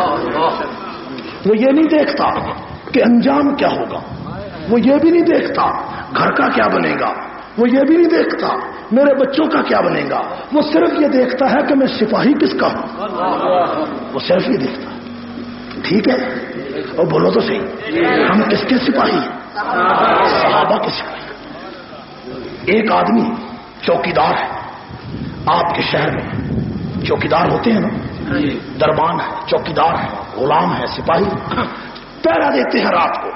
وہ یہ نہیں دیکھتا کہ انجام کیا ہوگا، وہ یہ بھی نہیں دیکھتا گھر کا کیا بنے گا، وہ یہ بھی نہیں دیکھتا میرے بچوں کا کیا بنے گا، وہ صرف یہ دیکھتا ہے کہ میں سپاہی کس کا ہوں، وہ صرف یہ دیکھتا ہے، ٹھیک ہے۔ اور بولو تو صحیح، ہم کس کے سپاہی ہیں؟ صحابہ کے سپاہی۔ ایک آدمی چوکیدار ہے آپ کے شہر میں، چوکیدار ہوتے ہیں نا، دربان ہے، چوکیدار ہے، غلام ہے، سپاہی، پہرا دیتے ہیں رات کو۔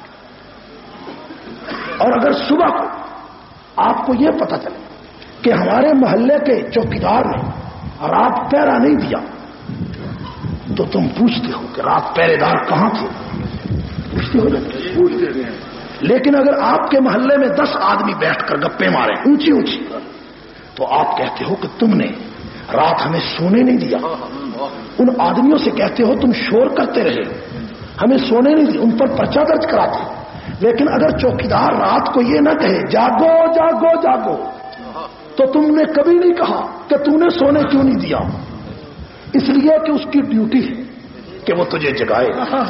اور اگر صبح کو آپ کو یہ پتہ چلے کہ ہمارے محلے کے چوکیدار نے رات پہرا نہیں دیا تو تم پوچھتے ہو کہ رات پہرے دار کہاں تھے، پوچھتے ہو نا؟ لیکن اگر آپ کے محلے میں 10 آدمی بیٹھ کر گپے مارے اونچی اونچی تو آپ کہتے ہو کہ تم نے رات ہمیں سونے نہیں دیا۔ ان آدمیوں سے کہتے ہو تم شور کرتے رہے، ہمیں سونے نہیں دیا، ان پر پرچہ درج کراتے۔ لیکن اگر چوکیدار رات کو یہ نہ کہے جاگو جاگو جاگو تو تم نے کبھی نہیں کہا کہ تم نے سونے کیوں نہیں دیا، اس لیے کہ اس کی ڈیوٹی ہے کہ وہ تجھے جگائے،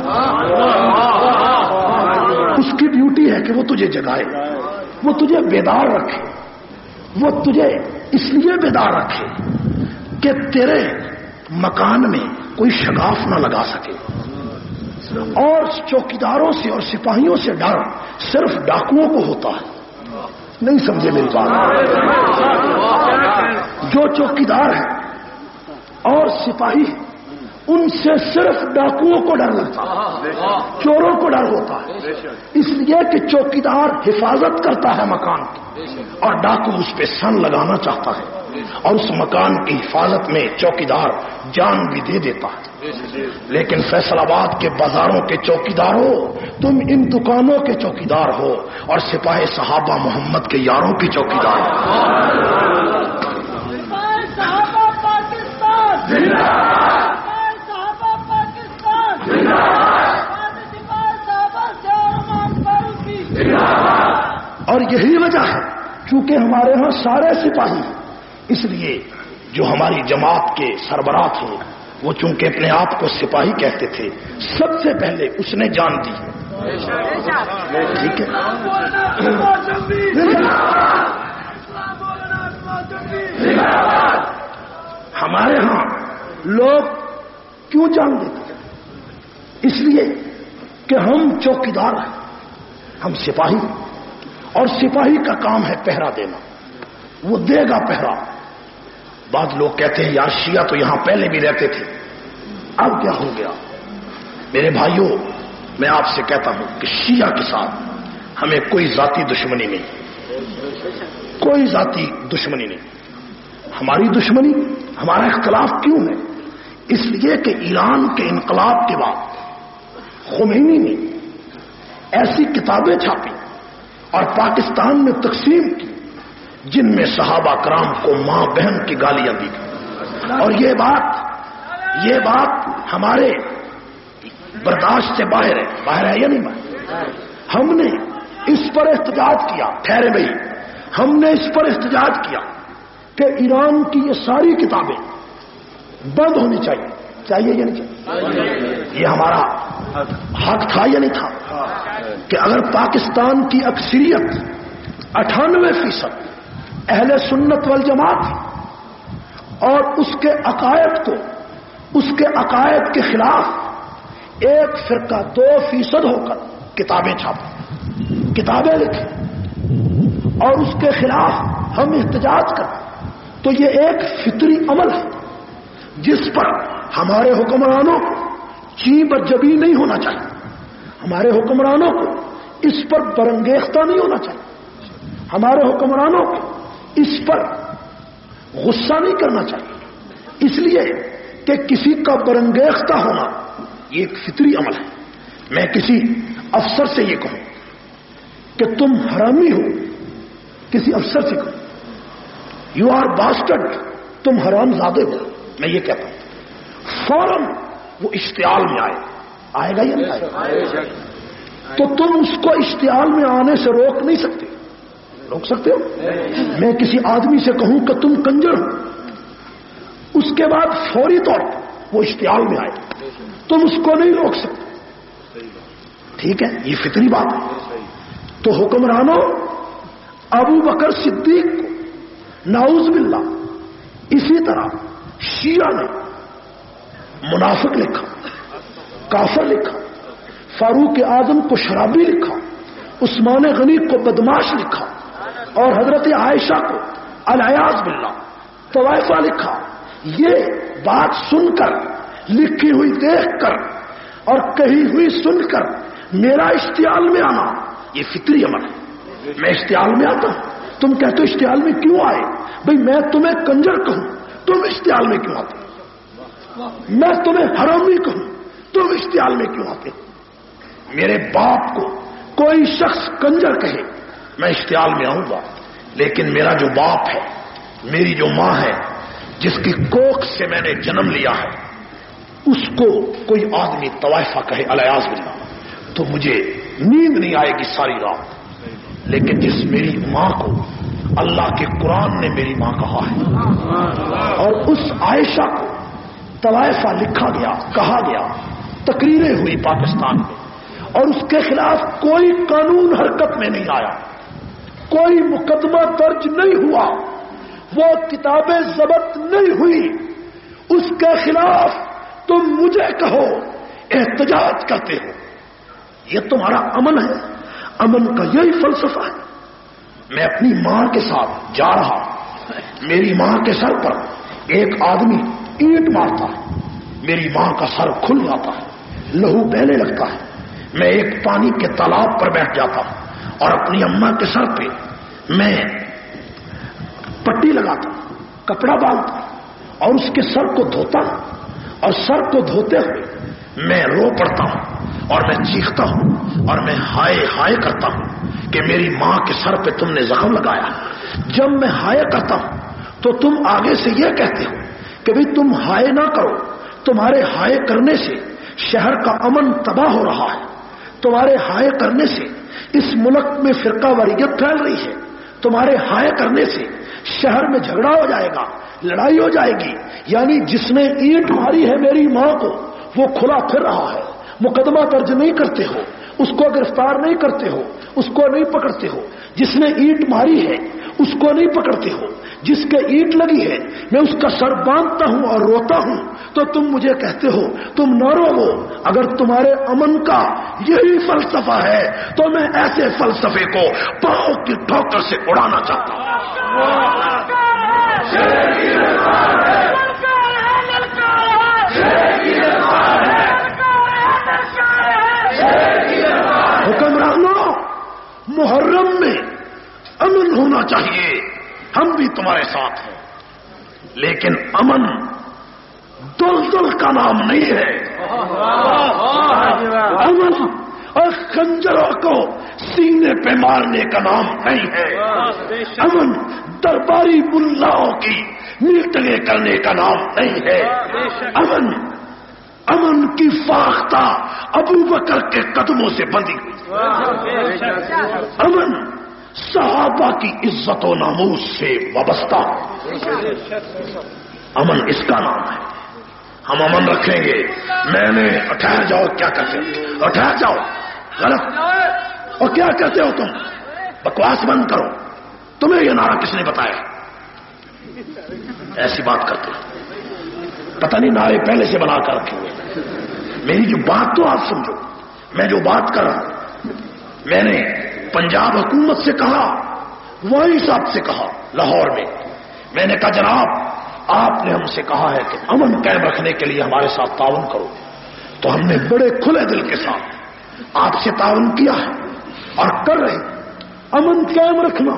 اس کی ڈیوٹی ہے کہ وہ تجھے جگائے، وہ تجھے بیدار رکھے، وہ تجھے اس لیے بیدار رکھے کہ تیرے مکان میں کوئی شگاف نہ لگا سکے۔ اور چوکیداروں سے اور سپاہیوں سے ڈر صرف ڈاکوؤں کو ہوتا ہے، نہیں سمجھے میری بات؟ جو چوکیدار ہے اور سپاہی ان سے صرف ڈاکوؤں کو ڈر لگتا ہے، چوروں کو ڈر ہوتا ہے، اس لیے کہ چوکیدار حفاظت کرتا ہے مکان کی اور ڈاکو اس پہ سن لگانا چاہتا ہے۔ اور اس مکان کی حفاظت میں چوکیدار جان بھی دے دیتا ہے. لیکن فیصل آباد کے بازاروں کے چوکیدار ہو تم، ان دکانوں کے چوکیدار ہو، اور سپاہ صحابہ محمد کے یاروں کی چوکیدار ہو. اور یہی وجہ ہے چونکہ ہمارے ہاں سارے سپاہی، اس لیے جو ہماری جماعت کے سربراہ تھے وہ چونکہ اپنے آپ کو سپاہی کہتے تھے، سب سے پہلے اس نے جان دی. ٹھیک ہے، ہمارے ہاں لوگ کیوں جان دیتے ہیں؟ اس لیے کہ ہم چوکیدار ہیں، ہم سپاہی، اور سپاہی کا کام ہے پہرا دینا. وہ دے گا پہرا. بعض لوگ کہتے ہیں یار شیعہ تو یہاں پہلے بھی رہتے تھے، اب کیا ہو گیا؟ میرے بھائیوں، میں آپ سے کہتا ہوں کہ شیعہ کے ساتھ ہمیں کوئی ذاتی دشمنی نہیں، کوئی ذاتی دشمنی نہیں. ہماری دشمنی، ہمارا اختلاف کیوں ہے؟ اس لیے کہ ایران کے انقلاب کے بعد خمینی نے ایسی کتابیں چھاپی اور پاکستان میں تقسیم کی جن میں صحابہ کرام کو ماں بہن کی گالیاں دی گئی. اور یہ بات ہمارے برداشت سے باہر ہے. باہر ہے یا نہیں باہر؟ ہم نے اس پر احتجاج کیا. ٹھہرے بھائی، ہم نے اس پر احتجاج کیا کہ ایران کی یہ ساری کتابیں بند ہونی چاہیے. چاہیے یا نہیں چاہیے؟ یہ ہمارا حق تھا یا نہیں تھا کہ اگر پاکستان کی اکثریت 98% اہل سنت والجماعت اور اس کے عقائد کے خلاف ایک فرقہ 2% ہو کر کتابیں چھاپیں، کتابیں لکھیں اور اس کے خلاف ہم احتجاج کریں، تو یہ ایک فطری عمل ہے جس پر ہمارے حکمرانوں کو چیب جبی نہیں ہونا چاہیے. ہمارے حکمرانوں کو اس پر برانگیختہ نہیں ہونا چاہیے. ہمارے حکمرانوں کو اس پر غصہ نہیں کرنا چاہیے، اس لیے کہ کسی کا برانگیختہ ہونا یہ ایک فطری عمل ہے. میں کسی افسر سے یہ کہوں کہ تم حرامی ہو، کسی افسر سے کہوں یو آر باسٹرڈ، تم حرام زادے ہو، میں یہ کہتا ہوں، فوراً وہ اشتعال میں آئے گا یا نہیں آئے گا؟ تو تم اس کو اشتعال میں آنے سے روک نہیں سکتے. روک سکتے ہو؟ میں کسی آدمی سے کہوں کہ تم کنجر ہو، اس کے بعد فوری طور پر وہ اشتعال میں آئے، تم اس کو نہیں روک سکتے. ٹھیک ہے، یہ فطری بات ہے. تو حکمرانوں، ابو بکر صدیق کو نعوذ باللہ اسی طرح شیعہ نے منافق لکھا، کافر لکھا، فاروق اعظم کو شرابی لکھا، عثمان غنی کو بدماش لکھا، اور حضرت عائشہ کو العیاذ باللہ طوائفہ لکھا. یہ بات سن کر، لکھی ہوئی دیکھ کر اور کہی ہوئی سن کر میرا اشتعال میں آنا یہ فطری عمل ہے. میں اشتعال میں آتا ہوں، تم کہتے ہو اشتعال میں کیوں آئے؟ بھئی میں تمہیں کنجر کہوں، تم اشتعال میں کیوں آتے؟ میں تمہیں حرامی کہوں، تم اشتعال میں کیوں آتے؟ میرے باپ کو کوئی شخص کنجر کہے، میں اشتعال میں آؤں گا، لیکن میرا جو باپ ہے، میری جو ماں ہے، جس کی کوکھ سے میں نے جنم لیا ہے، اس کو کوئی آدمی طوائفہ کہے الیاذ باللہ، تو مجھے نیند نہیں آئے گی ساری رات. لیکن جس میری ماں کو اللہ کے قرآن نے میری ماں کہا ہے، اور اس عائشہ کو طوائفہ لکھا گیا، کہا گیا، تقریریں ہوئی پاکستان میں، اور اس کے خلاف کوئی قانون حرکت میں نہیں آیا، کوئی مقدمہ درج نہیں ہوا، وہ کتابیں ضبط نہیں ہوئی، اس کے خلاف تم مجھے کہو احتجاج کرتے ہو. یہ تمہارا امن ہے؟ امن کا یہی فلسفہ ہے. میں اپنی ماں کے ساتھ جا رہا، میری ماں کے سر پر ایک آدمی اینٹ مارتا ہے، میری ماں کا سر کھل جاتا ہے، لہو بہنے لگتا ہے. میں ایک پانی کے تالاب پر بیٹھ جاتا ہوں اور اپنی اماں کے سر پہ میں پٹی لگاتا ہوں، کپڑا باندھتا اور اس کے سر کو دھوتا اور سر کو دھوتے ہوئے میں رو پڑتا ہوں اور میں چیختا ہوں اور میں ہائے ہائے کرتا ہوں کہ میری ماں کے سر پہ تم نے زخم لگایا. جب میں ہائے کرتا ہوں تو تم آگے سے یہ کہتے ہو کہ بھئی تم ہائے نہ کرو, تمہارے ہائے کرنے سے شہر کا امن تباہ ہو رہا ہے, تمہارے ہائے کرنے سے اس ملک میں فرقہ واریت پھیل رہی ہے, تمہارے ہائے کرنے سے شہر میں جھگڑا ہو جائے گا, لڑائی ہو جائے گی. یعنی جس نے اینٹ ماری ہے میری ماں کو وہ کھلا پھر رہا ہے, مقدمہ درج نہیں کرتے ہو, اس کو گرفتار نہیں کرتے ہو, اس کو نہیں پکڑتے ہو. جس نے اینٹ ماری ہے اس کو نہیں پکڑتے ہو, جس کے اینٹ لگی ہے میں اس کا سر باندھتا ہوں اور روتا ہوں تو تم مجھے کہتے ہو تم نہ رو. اگر تمہارے امن کا یہی فلسفہ ہے تو میں ایسے فلسفے کو پاؤں کی ٹھوکر سے اڑانا چاہتا ہوں. حکمرانوں, محرم میں امن ہونا چاہیے, ہم بھی تمہارے ساتھ ہیں, لیکن امن دلدل کا نام نہیں ہے. امن اور خنجروں کو سینے پہ مارنے کا نام نہیں ہے. امن درباری ملاؤں کی میٹنگیں کرنے کا نام نہیں ہے. امن کی فاختہ ابو بکر کے قدموں سے بندھی ہوئی. امن صحابہ کی عزت و ناموس سے وابستہ. امن اس کا نام ہے. ہم امن رکھیں گے. میں نے ٹھہر جاؤ کیا کہتے ہو, ٹھہر جاؤ غلط. اور کیا کہتے ہو تم, بکواس بند کرو. تمہیں یہ نعرہ کس نے بتایا؟ ایسی بات کرتے ہو, پتہ نہیں نعرے پہلے سے بنا کر رکھے ہوئے. میری جو بات تو آپ سمجھو, میں جو بات کر رہا ہوں, میں نے پنجاب حکومت سے کہا, وہی صاحب سے کہا لاہور میں نے کہا جناب آپ نے ہم سے کہا ہے کہ امن قائم رکھنے کے لیے ہمارے ساتھ تعاون کرو, تو ہم نے بڑے کھلے دل کے ساتھ آپ سے تعاون کیا ہے اور کر رہے. امن قائم رکھنا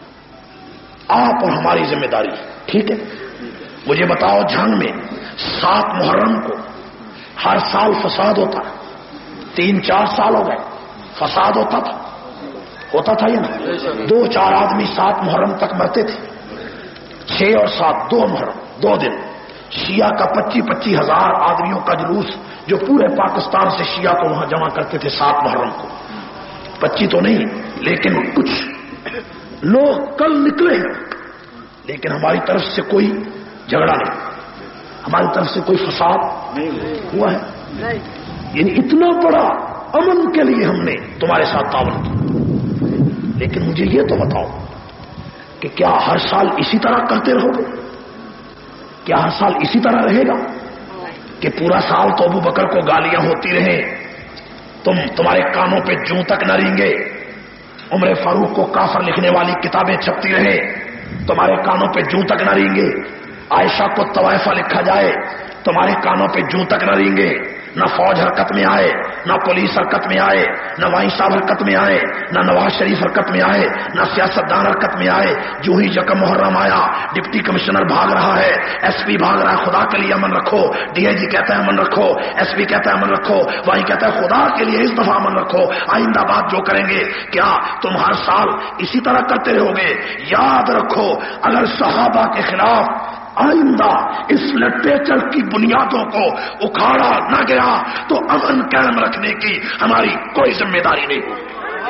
آپ اور ہماری ذمہ داری ہے, ٹھیک ہے. مجھے بتاؤ جھنگ میں 7 محرم کو ہر سال فساد ہوتا ہے, 3-4 سال ہو گئے فساد ہوتا تھا یا نا. 2-4 آدمی 7 محرم تک مرتے تھے. 6 اور 7 2 محرم 2 دن. شیعہ کا 25 ہزار آدمیوں کا جلوس جو پورے پاکستان سے شیعہ کو وہاں جمع کرتے تھے 7 محرم کو. 25 تو نہیں لیکن کچھ لوگ کل نکلے ہیں, لیکن ہماری طرف سے کوئی جھگڑا نہیں, ہماری طرف سے کوئی فساد ہوا ہے. یعنی اتنا بڑا امن کے لیے ہم نے تمہارے ساتھ تعاون کیا. لیکن مجھے یہ تو بتاؤ کہ کیا ہر سال اسی طرح کرتے رہو گے؟ کیا ہر سال اسی طرح رہے گا کہ پورا سال تو ابو بکر کو گالیاں ہوتی رہیں, تمہارے کانوں پہ جوں تک نہ رینگے, عمر فاروق کو کافر لکھنے والی کتابیں چھپتی رہیں, تمہارے کانوں پہ جوں تک نہ رینگے, عائشہ کو طوائفہ لکھا جائے, تمہارے کانوں پہ جوں تک نہ رینگے, نہ فوج حرکت میں آئے, نہ پولیس حرکت میں آئے, نہ وائس صاحب حرکت میں آئے, نہ نواز شریف حرکت میں آئے, نہ سیاستدان حرکت میں آئے. جو ہی یکم محرم آیا ڈپٹی کمشنر بھاگ رہا ہے, ایس پی بھاگ رہا ہے, خدا کے لیے امن رکھو. ڈی آئی جی کہتا ہے امن رکھو, ایس پی کہتا ہے امن رکھو, وہیں کہتا ہے خدا کے لیے اس دفعہ امن رکھو. آئندہ بات جو کریں گے کیا تم ہر سال اسی طرح کرتے رہو گے؟ یاد رکھو اگر صحابہ کے خلاف آئندہ اس لٹریچر کی بنیادوں کو اکھاڑا نہ گیا تو امن قائم رکھنے کی ہماری کوئی ذمہ داری نہیں ہوگی.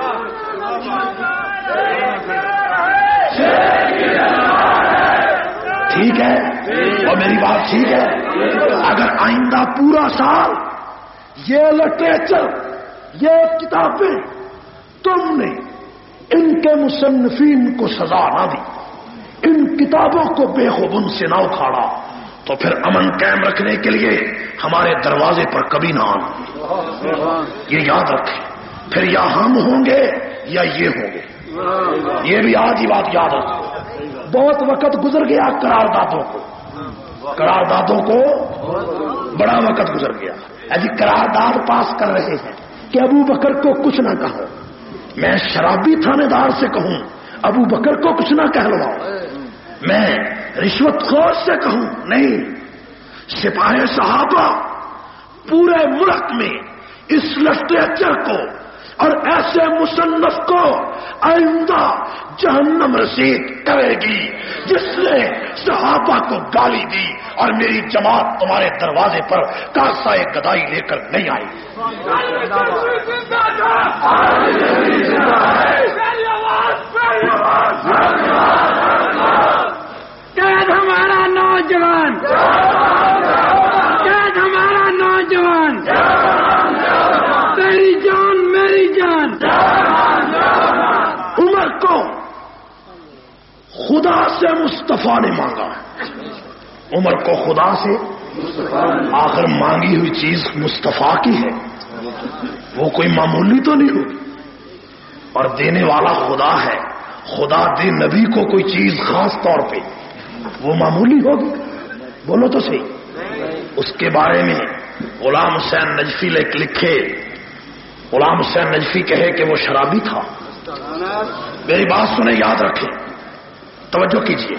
ٹھیک ہے, اور میری بات ٹھیک ہے. اگر آئندہ پورا سال یہ لٹریچر, یہ کتابیں تم نے ان کے مصنفین کو سزا نہ دی, ان کتابوں کو بے خوبن سے نہ اکھاڑا, تو پھر امن قائم رکھنے کے لیے ہمارے دروازے پر کبھی نہ آنا. یہ یاد رکھیں. پھر یا ہم ہوں گے یا یہ ہوں گے. یہ بھی آج ہی بات یاد رکھو. بہت وقت گزر گیا قراردادوں کو بڑا وقت گزر گیا. ابھی قرارداد پاس کر رہے ہیں کہ ابو بکر کو کچھ نہ کہو. میں شرابی تھانے دار سے کہوں ابو بکر کو کچھ نہ کہلواؤ. میں رشوت خور سے کہوں نہیں، سپاہی صحابہ پورے ملک میں اس لٹریچر کو اور ایسے مصنف کو آئندہ جہنم رسید کرے گی جس نے صحابہ کو گالی دی، اور میری جماعت تمہارے دروازے پر کاسائے گدائی لے کر نہیں آئی۔ قید ہمارا نوجوان، قید ہمارا نوجوان، تیری جان میری جان۔ عمر کو خدا سے مصطفیٰ نے مانگا، عمر کو خدا سے آخر مانگی ہوئی چیز مصطفیٰ کی ہے، وہ کوئی معمولی تو نہیں ہوگی، اور دینے والا خدا ہے۔ خدا دے نبی کو کوئی چیز خاص طور پہ، وہ معمولی ہوگی؟ بولو تو صحیح۔ اس کے بارے میں غلام حسین نجفی لکھے، غلام حسین نجفی کہے کہ وہ شرابی تھا۔ میری بات سنیں، یاد رکھیں، توجہ کیجئے۔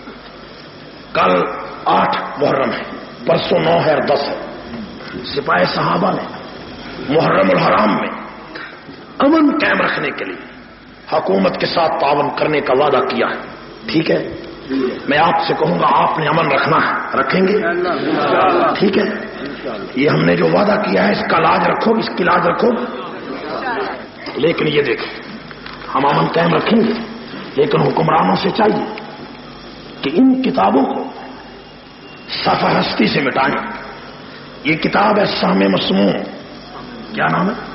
کل 8 محرم ہے، پرسوں 9 ہے اور 10 ہے۔ سپاہی صحابہ نے محرم الحرام میں امن قائم رکھنے کے لیے حکومت کے ساتھ تعاون کرنے کا وعدہ کیا ہے، ٹھیک ہے؟ میں آپ سے کہوں گا آپ نے امن رکھنا ہے، رکھیں گے؟ ٹھیک ہے، یہ ہم نے جو وعدہ کیا ہے اس کا لاج رکھو، اس کی لاج رکھو۔ لیکن یہ دیکھیں، ہم امن قائم رکھیں گے، لیکن حکمرانوں سے چاہیے کہ ان کتابوں کو صفحہ ہستی سے مٹائیں۔ یہ کتاب ہے سہم مسموم، کیا نام ہے؟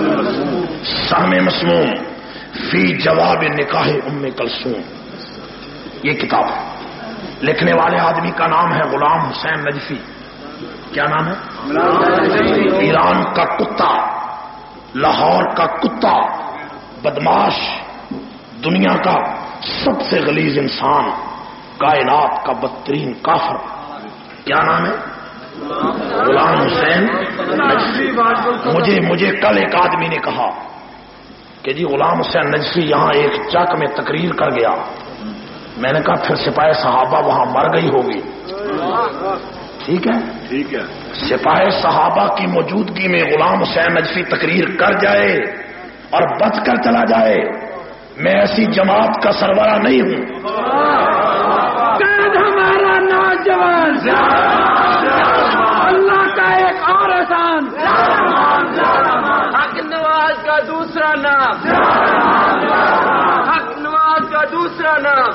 سہم مسموم فی جواب نکاح ام کلثوم، یہ کتاب ہے۔ لکھنے والے آدمی کا نام ہے غلام حسین نجفی، کیا نام ہے؟ ایران کا کتا، لاہور کا کتا، بدماش، دنیا کا سب سے غلیظ انسان، کائنات کا بدترین کافر، کیا نام ہے؟ غلام حسین نجفی۔ مجھے کل ایک آدمی نے کہا کہ جی غلام حسین نجفی یہاں ایک چک میں تقریر کر گیا۔ میں نے کہا پھر سپاہی صحابہ وہاں مر گئی ہوگی۔ ٹھیک ہے، ٹھیک ہے، سپاہی صحابہ کی موجودگی میں غلام حسین نجفی تقریر کر جائے اور بچ کر چلا جائے، میں ایسی جماعت کا سربراہ نہیں ہوں۔ قید ہمارا نوجوان، اللہ کا ایک اور احسان، حق نواز کا دوسرا نام، حق نواز کا دوسرا نام۔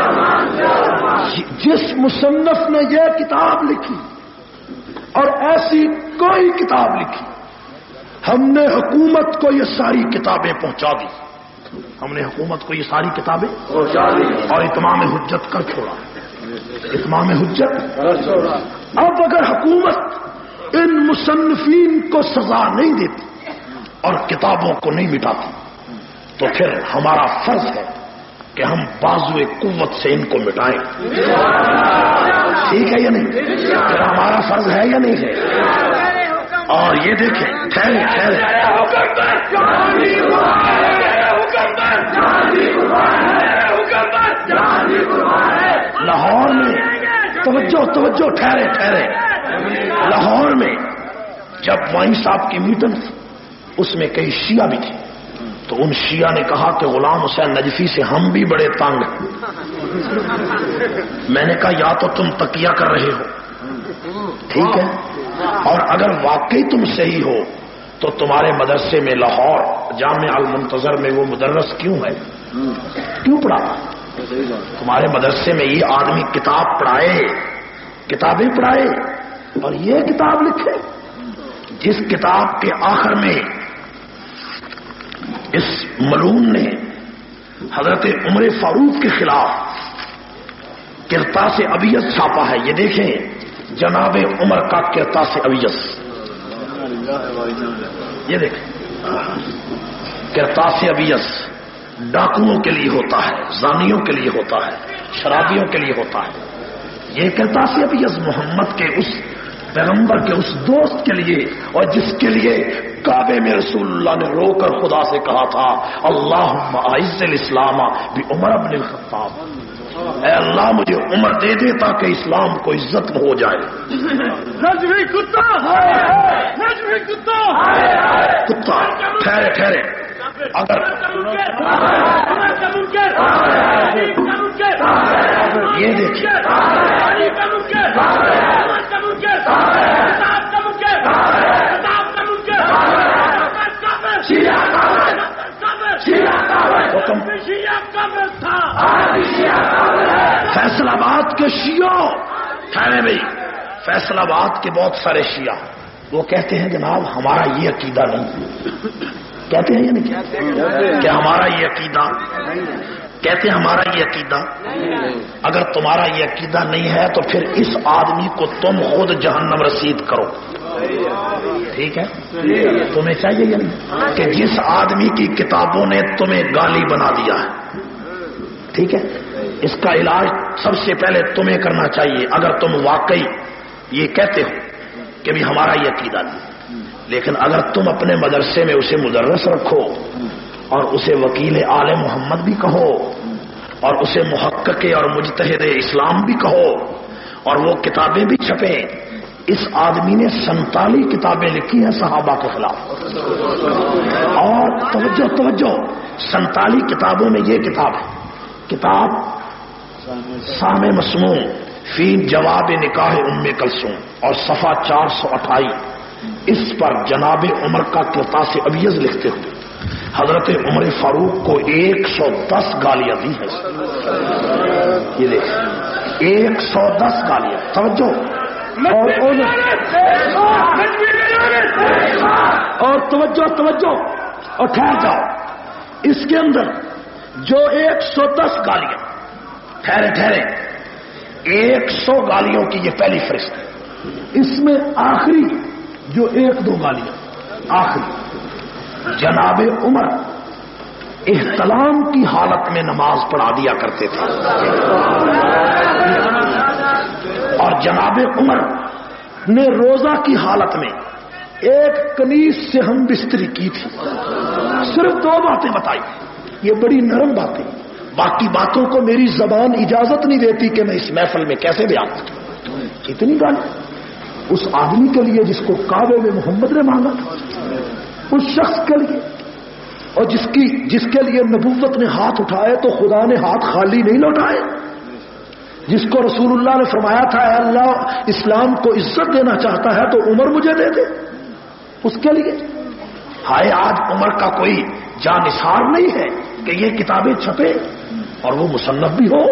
جس مصنف نے یہ کتاب لکھی اور ایسی کوئی کتاب لکھی، ہم نے حکومت کو یہ ساری کتابیں پہنچا دی، ہم نے حکومت کو یہ ساری کتابیں پہنچا دی اور اتمام حجت کر چھوڑا، اتمام حجت۔ اب اگر حکومت ان مصنفین کو سزا نہیں دیتی اور کتابوں کو نہیں مٹاتی تو پھر ہمارا فرض ہے کہ ہم بازوئے قوت سے ان کو مٹائیں۔ ٹھیک ہے یا نہیں؟ پھر ہمارا فرض ہے یا نہیں ہے؟ اور یہ دیکھیں، ٹھہرے ٹھہرے، لاہور میں توجہ ٹھہرے ٹھہرے، لاہور میں جب وائن صاحب کی میٹنگ تھی اس میں کئی شیعہ بھی تھے، تو ان شیعہ نے کہا کہ غلام حسین نجفی سے ہم بھی بڑے تنگ ہیں۔ میں نے کہا یا تو تم تقیہ کر رہے ہو، ٹھیک ہے، اور اگر واقعی تم صحیح ہو تو تمہارے مدرسے میں لاہور جامع المنتظر میں وہ مدرس کیوں ہے؟ کیوں پڑھا؟ تمہارے مدرسے میں یہ آدمی کتاب پڑھائے، کتابیں پڑھائے اور یہ کتاب لکھے، جس کتاب کے آخر میں اس ملعون نے حضرت عمر فاروق کے خلاف کرتاس ابیض چھاپا ہے۔ یہ دیکھیں، جناب عمر کا کرتاس ابیض، یہ دیکھیں، کرتاس ابیض ڈاکوؤں کے لیے ہوتا ہے، زانیوں کے لیے ہوتا ہے، شرابیوں کے لیے ہوتا ہے۔ یہ کرتاس ابیض محمد کے اس پیغمبر کے اس دوست کے لیے، اور جس کے لیے کعبے میں رسول اللہ نے رو کر خدا سے کہا تھا اللہم اعز الاسلام بعمر بن الخطاب، اے اللہ مجھے عمر دے دے تاکہ اسلام کو عزت ہو جائے. نجوی کتا نجوی کتا کتا ٹھہرے ٹھہرے. اگر یہ دیکھیے فیصل آباد کے شیعہ ٹھہرے بھائی. فیصل آباد کے بہت سارے شیعہ وہ کہتے ہیں جناب ہمارا یہ عقیدہ نہیں. کہتے ہیں یا نہیں کہ ہمارا یہ عقیدہ کہتے ہیں ہمارا یہ عقیدہ. اگر تمہارا یہ عقیدہ نہیں ہے تو پھر اس آدمی کو تم خود جہنم رسید کرو. ٹھیک ہے تمہیں چاہیے یا نہیں کہ جس آدمی کی کتابوں نے تمہیں گالی بنا دیا ہے ٹھیک ہے اس کا علاج سب سے پہلے تمہیں کرنا چاہیے. اگر تم واقعی یہ کہتے ہو کہ بھی ہمارا یہ عقیدہ نہیں لیکن اگر تم اپنے مدرسے میں اسے مدرس رکھو اور اسے وکیل آل محمد بھی کہو اور اسے محقق اور مجتہد اسلام بھی کہو اور وہ کتابیں بھی چھپیں. اس آدمی نے 47 کتابیں لکھی ہیں صحابہ کے خلاف. اور توجہ توجہ 47 کتابوں میں یہ کتاب ہے کتاب سام مسموم فی جواب نکاح ام کلثوم اور صفحہ 428. اس پر جناب عمر کا قرطاس ابیض لکھتے ہوئے حضرت عمر فاروق کو 110 گالیاں دی ہیں. یہ دیکھ 110 گالیاں. توجہ اور توجہ توجہ اور ٹھہر جاؤ. اس کے اندر جو 110 گالیاں ٹھہرے ٹھہرے 100 گالیوں کی یہ پہلی فہرست ہے. اس میں آخری جو 1-2 گالیاں آخری جناب عمر احتلام کی حالت میں نماز پڑھا دیا کرتے تھے اور جناب عمر نے روزہ کی حالت میں ایک کنیز سے ہم بستری کی تھی. صرف 2 باتیں بتائی. یہ بڑی نرم باتیں. باقی باتوں کو میری زبان اجازت نہیں دیتی کہ میں اس محفل میں کیسے بیان کروں. کتنی گالی اس آدمی کے لیے جس کو کعبے میں محمد نے مانگا اس شخص کے لیے اور جس کے لیے نبوت نے ہاتھ اٹھائے تو خدا نے ہاتھ خالی نہیں لوٹائے. جس کو رسول اللہ نے فرمایا تھا اے اللہ اسلام کو عزت دینا چاہتا ہے تو عمر مجھے دے دے. اس کے لیے ہائے آج عمر کا کوئی جانثار نہیں ہے کہ یہ کتابیں چھپے اور وہ مصنف بھی ہو.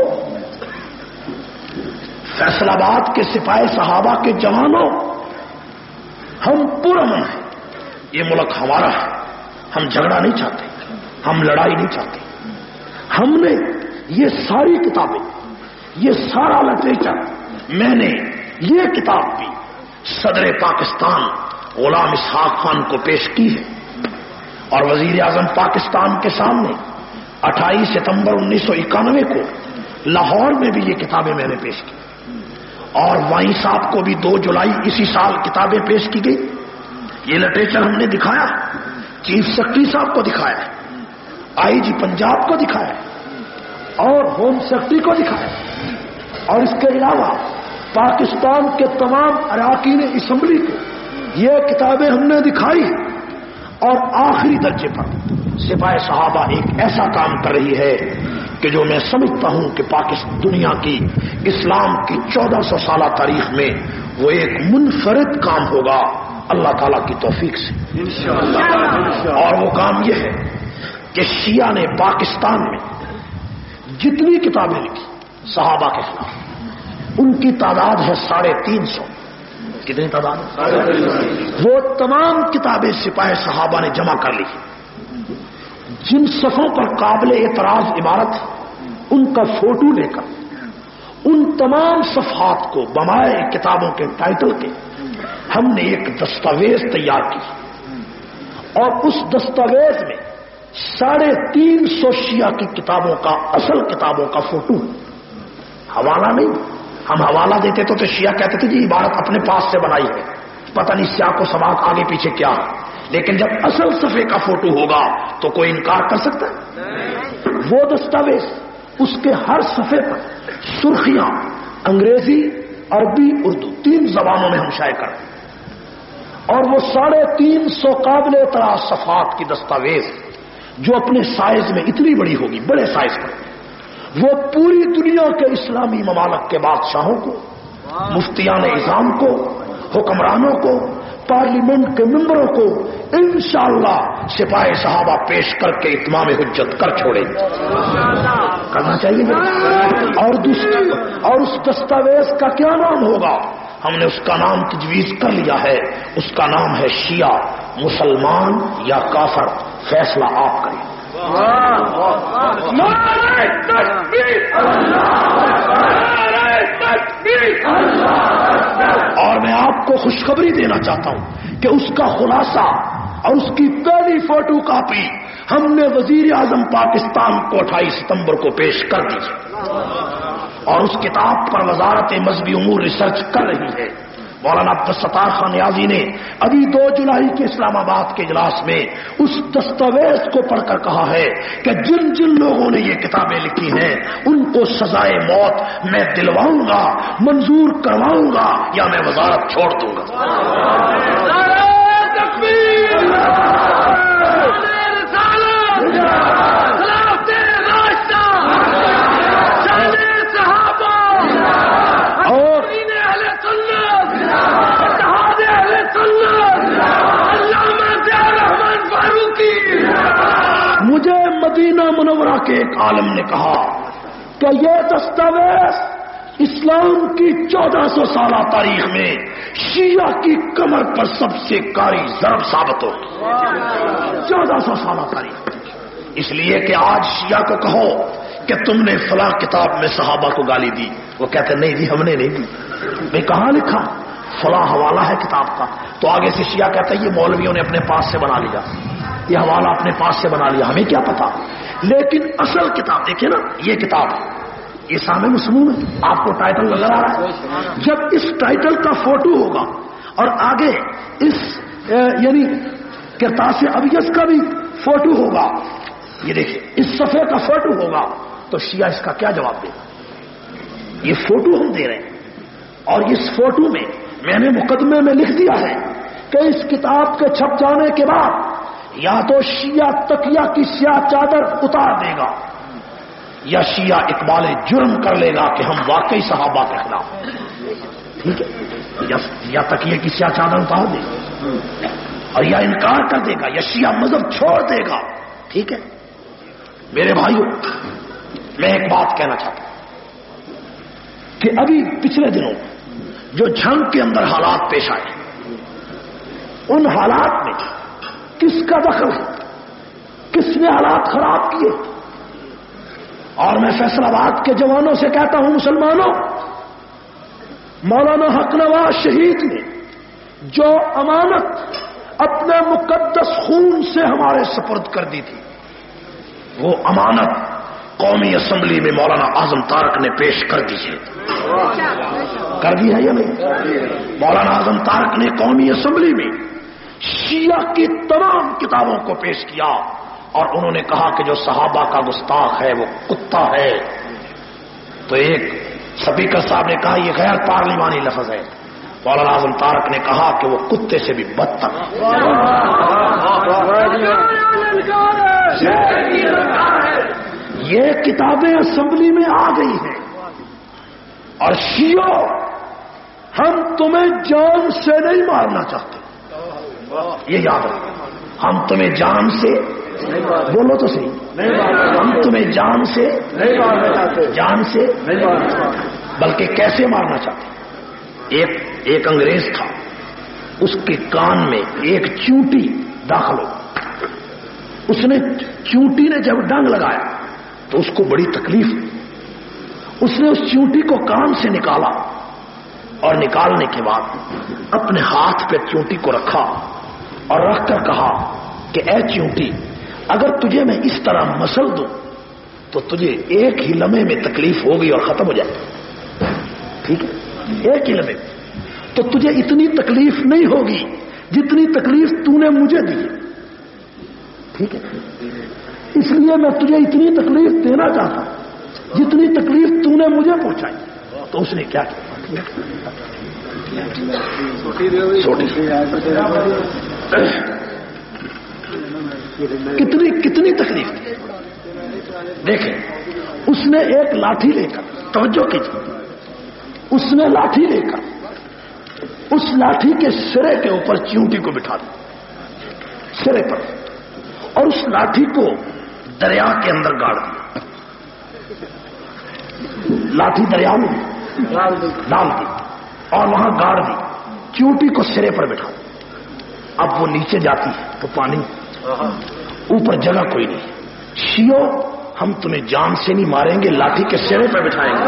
فیصل آباد کے سپاہی صحابہ کے جوانوں ہم پرامن ہیں. یہ ملک ہمارا ہے. ہم جھگڑا نہیں چاہتے ہم لڑائی نہیں چاہتے. ہم نے یہ ساری کتابیں یہ سارا لٹریچر میں نے یہ کتاب بھی صدر پاکستان غلام اسحاق خان کو پیش کی ہے اور وزیر اعظم پاکستان کے سامنے 28 ستمبر 1991 کو لاہور میں بھی یہ کتابیں میں نے پیش کی اور وائیں صاحب کو بھی 2 جولائی اسی سال کتابیں پیش کی گئی. یہ لٹریچر ہم نے دکھایا. چیف سیکرٹری صاحب کو دکھایا ہے, آئی جی پنجاب کو دکھایا ہے اور ہوم سیکرٹری کو دکھایا ہے. اور اس کے علاوہ پاکستان کے تمام اراکین اسمبلی کو یہ کتابیں ہم نے دکھائی. اور آخری درجے پر سپاہی صحابہ ایک ایسا کام کر رہی ہے کہ جو میں سمجھتا ہوں کہ پاکستان دنیا کی اسلام کی 1400 سالہ تاریخ میں وہ ایک منفرد کام ہوگا اللہ تعالیٰ کی توفیق سے. اور وہ کام یہ ہے کہ شیعہ نے پاکستان میں جتنی کتابیں لکھی صحابہ کے خلاف ان کی تعداد ہے 350. کتنی تعداد؟ وہ تمام کتابیں سپاہی صحابہ نے جمع کر لی. جن صفوں پر قابل اعتراض عبارت ہے ان کا فوٹو لے کر ان تمام صفحات کو بمائے کتابوں کے ٹائٹل کے ہم نے ایک دستاویز تیار کی اور اس دستاویز میں 350 شیعہ کی کتابوں کا اصل کتابوں کا فوٹو. حوالہ نہیں. ہم حوالہ دیتے تو شیعہ کہتے تھے جی عبارت اپنے پاس سے بنائی ہے پتہ نہیں سیاق کو سباق آگے پیچھے کیا ہے. لیکن جب اصل صفحے کا فوٹو ہوگا تو کوئی انکار کر سکتا ہے؟ وہ دستاویز اس کے ہر صفحے پر سرخیاں انگریزی، عربی، اردو 3 زبانوں میں ہم شائع کرتے ہیں، اور وہ 350 قابل اطلاع صفحات کی دستاویز جو اپنے سائز میں اتنی بڑی ہوگی، بڑے سائز پر، وہ پوری دنیا کے اسلامی ممالک کے بادشاہوں کو، مفتیان اعظام کو، حکمرانوں کو، پارلیمنٹ کے ممبروں کو انشاءاللہ سپاہ صحابہ پیش کر کے اتمام حجت کر چھوڑیں گے، کرنا چاہیے۔ اور اس دستاویز کا کیا نام ہوگا؟ ہم نے اس کا نام تجویز کر لیا ہے، اس کا نام ہے شیعہ مسلمان یا کافر، فیصلہ آپ کریں۔ اور میں آپ کو خوشخبری دینا چاہتا ہوں کہ اس کا خلاصہ اور اس کی پہلی فوٹو کاپی ہم نے وزیر اعظم پاکستان کو 28 ستمبر کو پیش کر دی اور اس کتاب پر وزارت مذہبی امور ریسرچ کر رہی ہے۔ مولانا عبدالستار خان نیازی نے ابھی 2 جولائی کے اسلام آباد کے اجلاس میں اس دستاویز کو پڑھ کر کہا ہے کہ جن جن لوگوں نے یہ کتابیں لکھی ہیں ان کو سزائے موت میں دلواؤں گا، منظور کرواؤں گا، یا میں وزارت چھوڑ دوں گا۔ مجھے مدینہ منورہ کے ایک عالم نے کہا کہ یہ دستاویز اسلام کی 1400 سالہ تاریخ میں شیعہ کی کمر پر سب سے کاری ضرب ثابت ہو، 1400 سالہ تاریخ، اس لیے کہ آج شیعہ کو کہو کہ تم نے فلاں کتاب میں صحابہ کو گالی دی، وہ کہتے نہیں جی ہم نے نہیں دی، میں کہاں لکھا؟ فلاں حوالہ ہے کتاب کا، تو آگے سے شیعہ کہتا ہے یہ مولویوں نے اپنے پاس سے بنا لیا، یہ حوالہ اپنے پاس سے بنا لیا، ہمیں کیا پتا۔ لیکن اصل کتاب دیکھیں نا، یہ کتاب یہ سامع مسموم ہے، آپ کو ٹائٹل نظر آ رہا ہے، جب اس ٹائٹل کا فوٹو ہوگا اور آگے اس یعنی کرتاس ابیض کا بھی فوٹو ہوگا، یہ دیکھیں اس صفحے کا فوٹو ہوگا، تو شیعہ اس کا کیا جواب دے گا؟ یہ فوٹو ہم دے رہے ہیں، اور اس فوٹو میں میں نے مقدمے میں لکھ دیا ہے کہ اس کتاب کے چھپ جانے کے بعد یا تو شیعہ تکیہ کی سیاہ چادر اتار دے گا، یا شیعہ اقبال جرم کر لے گا کہ ہم واقعی صحابہ کے خلاف ہیں، ٹھیک ہے، یا تکیے کی سیاہ چادر اتار دے گا، اور یا انکار کر دے گا، یا شیعہ مذہب چھوڑ دے گا، ٹھیک ہے۔ میرے بھائیوں، میں ایک بات کہنا چاہتا ہوں کہ ابھی پچھلے دنوں جو جنگ کے اندر حالات پیش آئے، ان حالات میں کس کا دخل ہے، کس نے حالات خراب کیے؟ اور میں فیصل آباد کے جوانوں سے کہتا ہوں، مسلمانوں، مولانا حق نواز شہید نے جو امانت اپنے مقدس خون سے ہمارے سپرد کر دی تھی، وہ امانت قومی اسمبلی میں مولانا اعظم طارق نے پیش کر دی ہے، کر دی ہے یا نہیں؟ مولانا اعظم طارق نے قومی اسمبلی میں شیعہ کی تمام کتابوں کو پیش کیا، اور انہوں نے کہا کہ جو صحابہ کا گستاخ ہے وہ کتا ہے۔ تو ایک اسپیکر صاحب نے کہا یہ غیر پارلیمانی لفظ ہے، مولانا اعظم طارق نے کہا کہ وہ کتے سے بھی بدتر یہ کتابیں اسمبلی میں آ گئی ہیں، اور شیعو ہم تمہیں جان سے نہیں مارنا چاہتے، یہ یاد رکھو، ہم تمہیں جان سے، بولو تو صحیح، ہم تمہیں جان سے نہیں مارنا چاہتے، جان سے نہیں مارنا چاہتے، بلکہ کیسے مارنا چاہتے؟ ایک انگریز تھا، اس کے کان میں ایک چونٹی داخل ہو، اس نے چونٹی نے جب ڈنگ لگایا تو اس کو بڑی تکلیف ہوئی، اس نے اس چونٹی کو کان سے نکالا، اور نکالنے کے بعد اپنے ہاتھ پہ چونٹی کو رکھا اور رکھ کر کہا کہ اے چونٹی، اگر تجھے میں اس طرح مسل دوں تو تجھے ایک ہی لمحے میں تکلیف ہوگی اور ختم ہو جائے، ٹھیک ہے، ایک ہی لمحے میں، تو تجھے اتنی تکلیف نہیں ہوگی جتنی تکلیف تو نے مجھے دی، ٹھیک ہے، اس لیے میں تجھے اتنی تکلیف دینا چاہتا ہوں تکلیف تو نے مجھے پہنچائی. تو اس نے کیا کیا؟ کتنی تکلیف تھی. دیکھیں اس نے ایک لاٹھی لے کر، توجہ کیجیے، اس نے لاٹھی لے کر اس لاٹھی کے سرے کے اوپر چیونٹی کو بٹھا دیا، سرے پر، اور اس لاٹھی کو دریا کے اندر گاڑ دیا. لاٹھی دریا میں ڈال دی اور وہاں گاڑ دی، چیونٹی کو سرے پر بٹھا دی. اب وہ نیچے جاتی ہے تو پانی، اوپر جگہ کوئی نہیں. شیو ہم تمہیں جان سے نہیں ماریں گے، لاٹھی کے سرے پر بٹھائیں گے.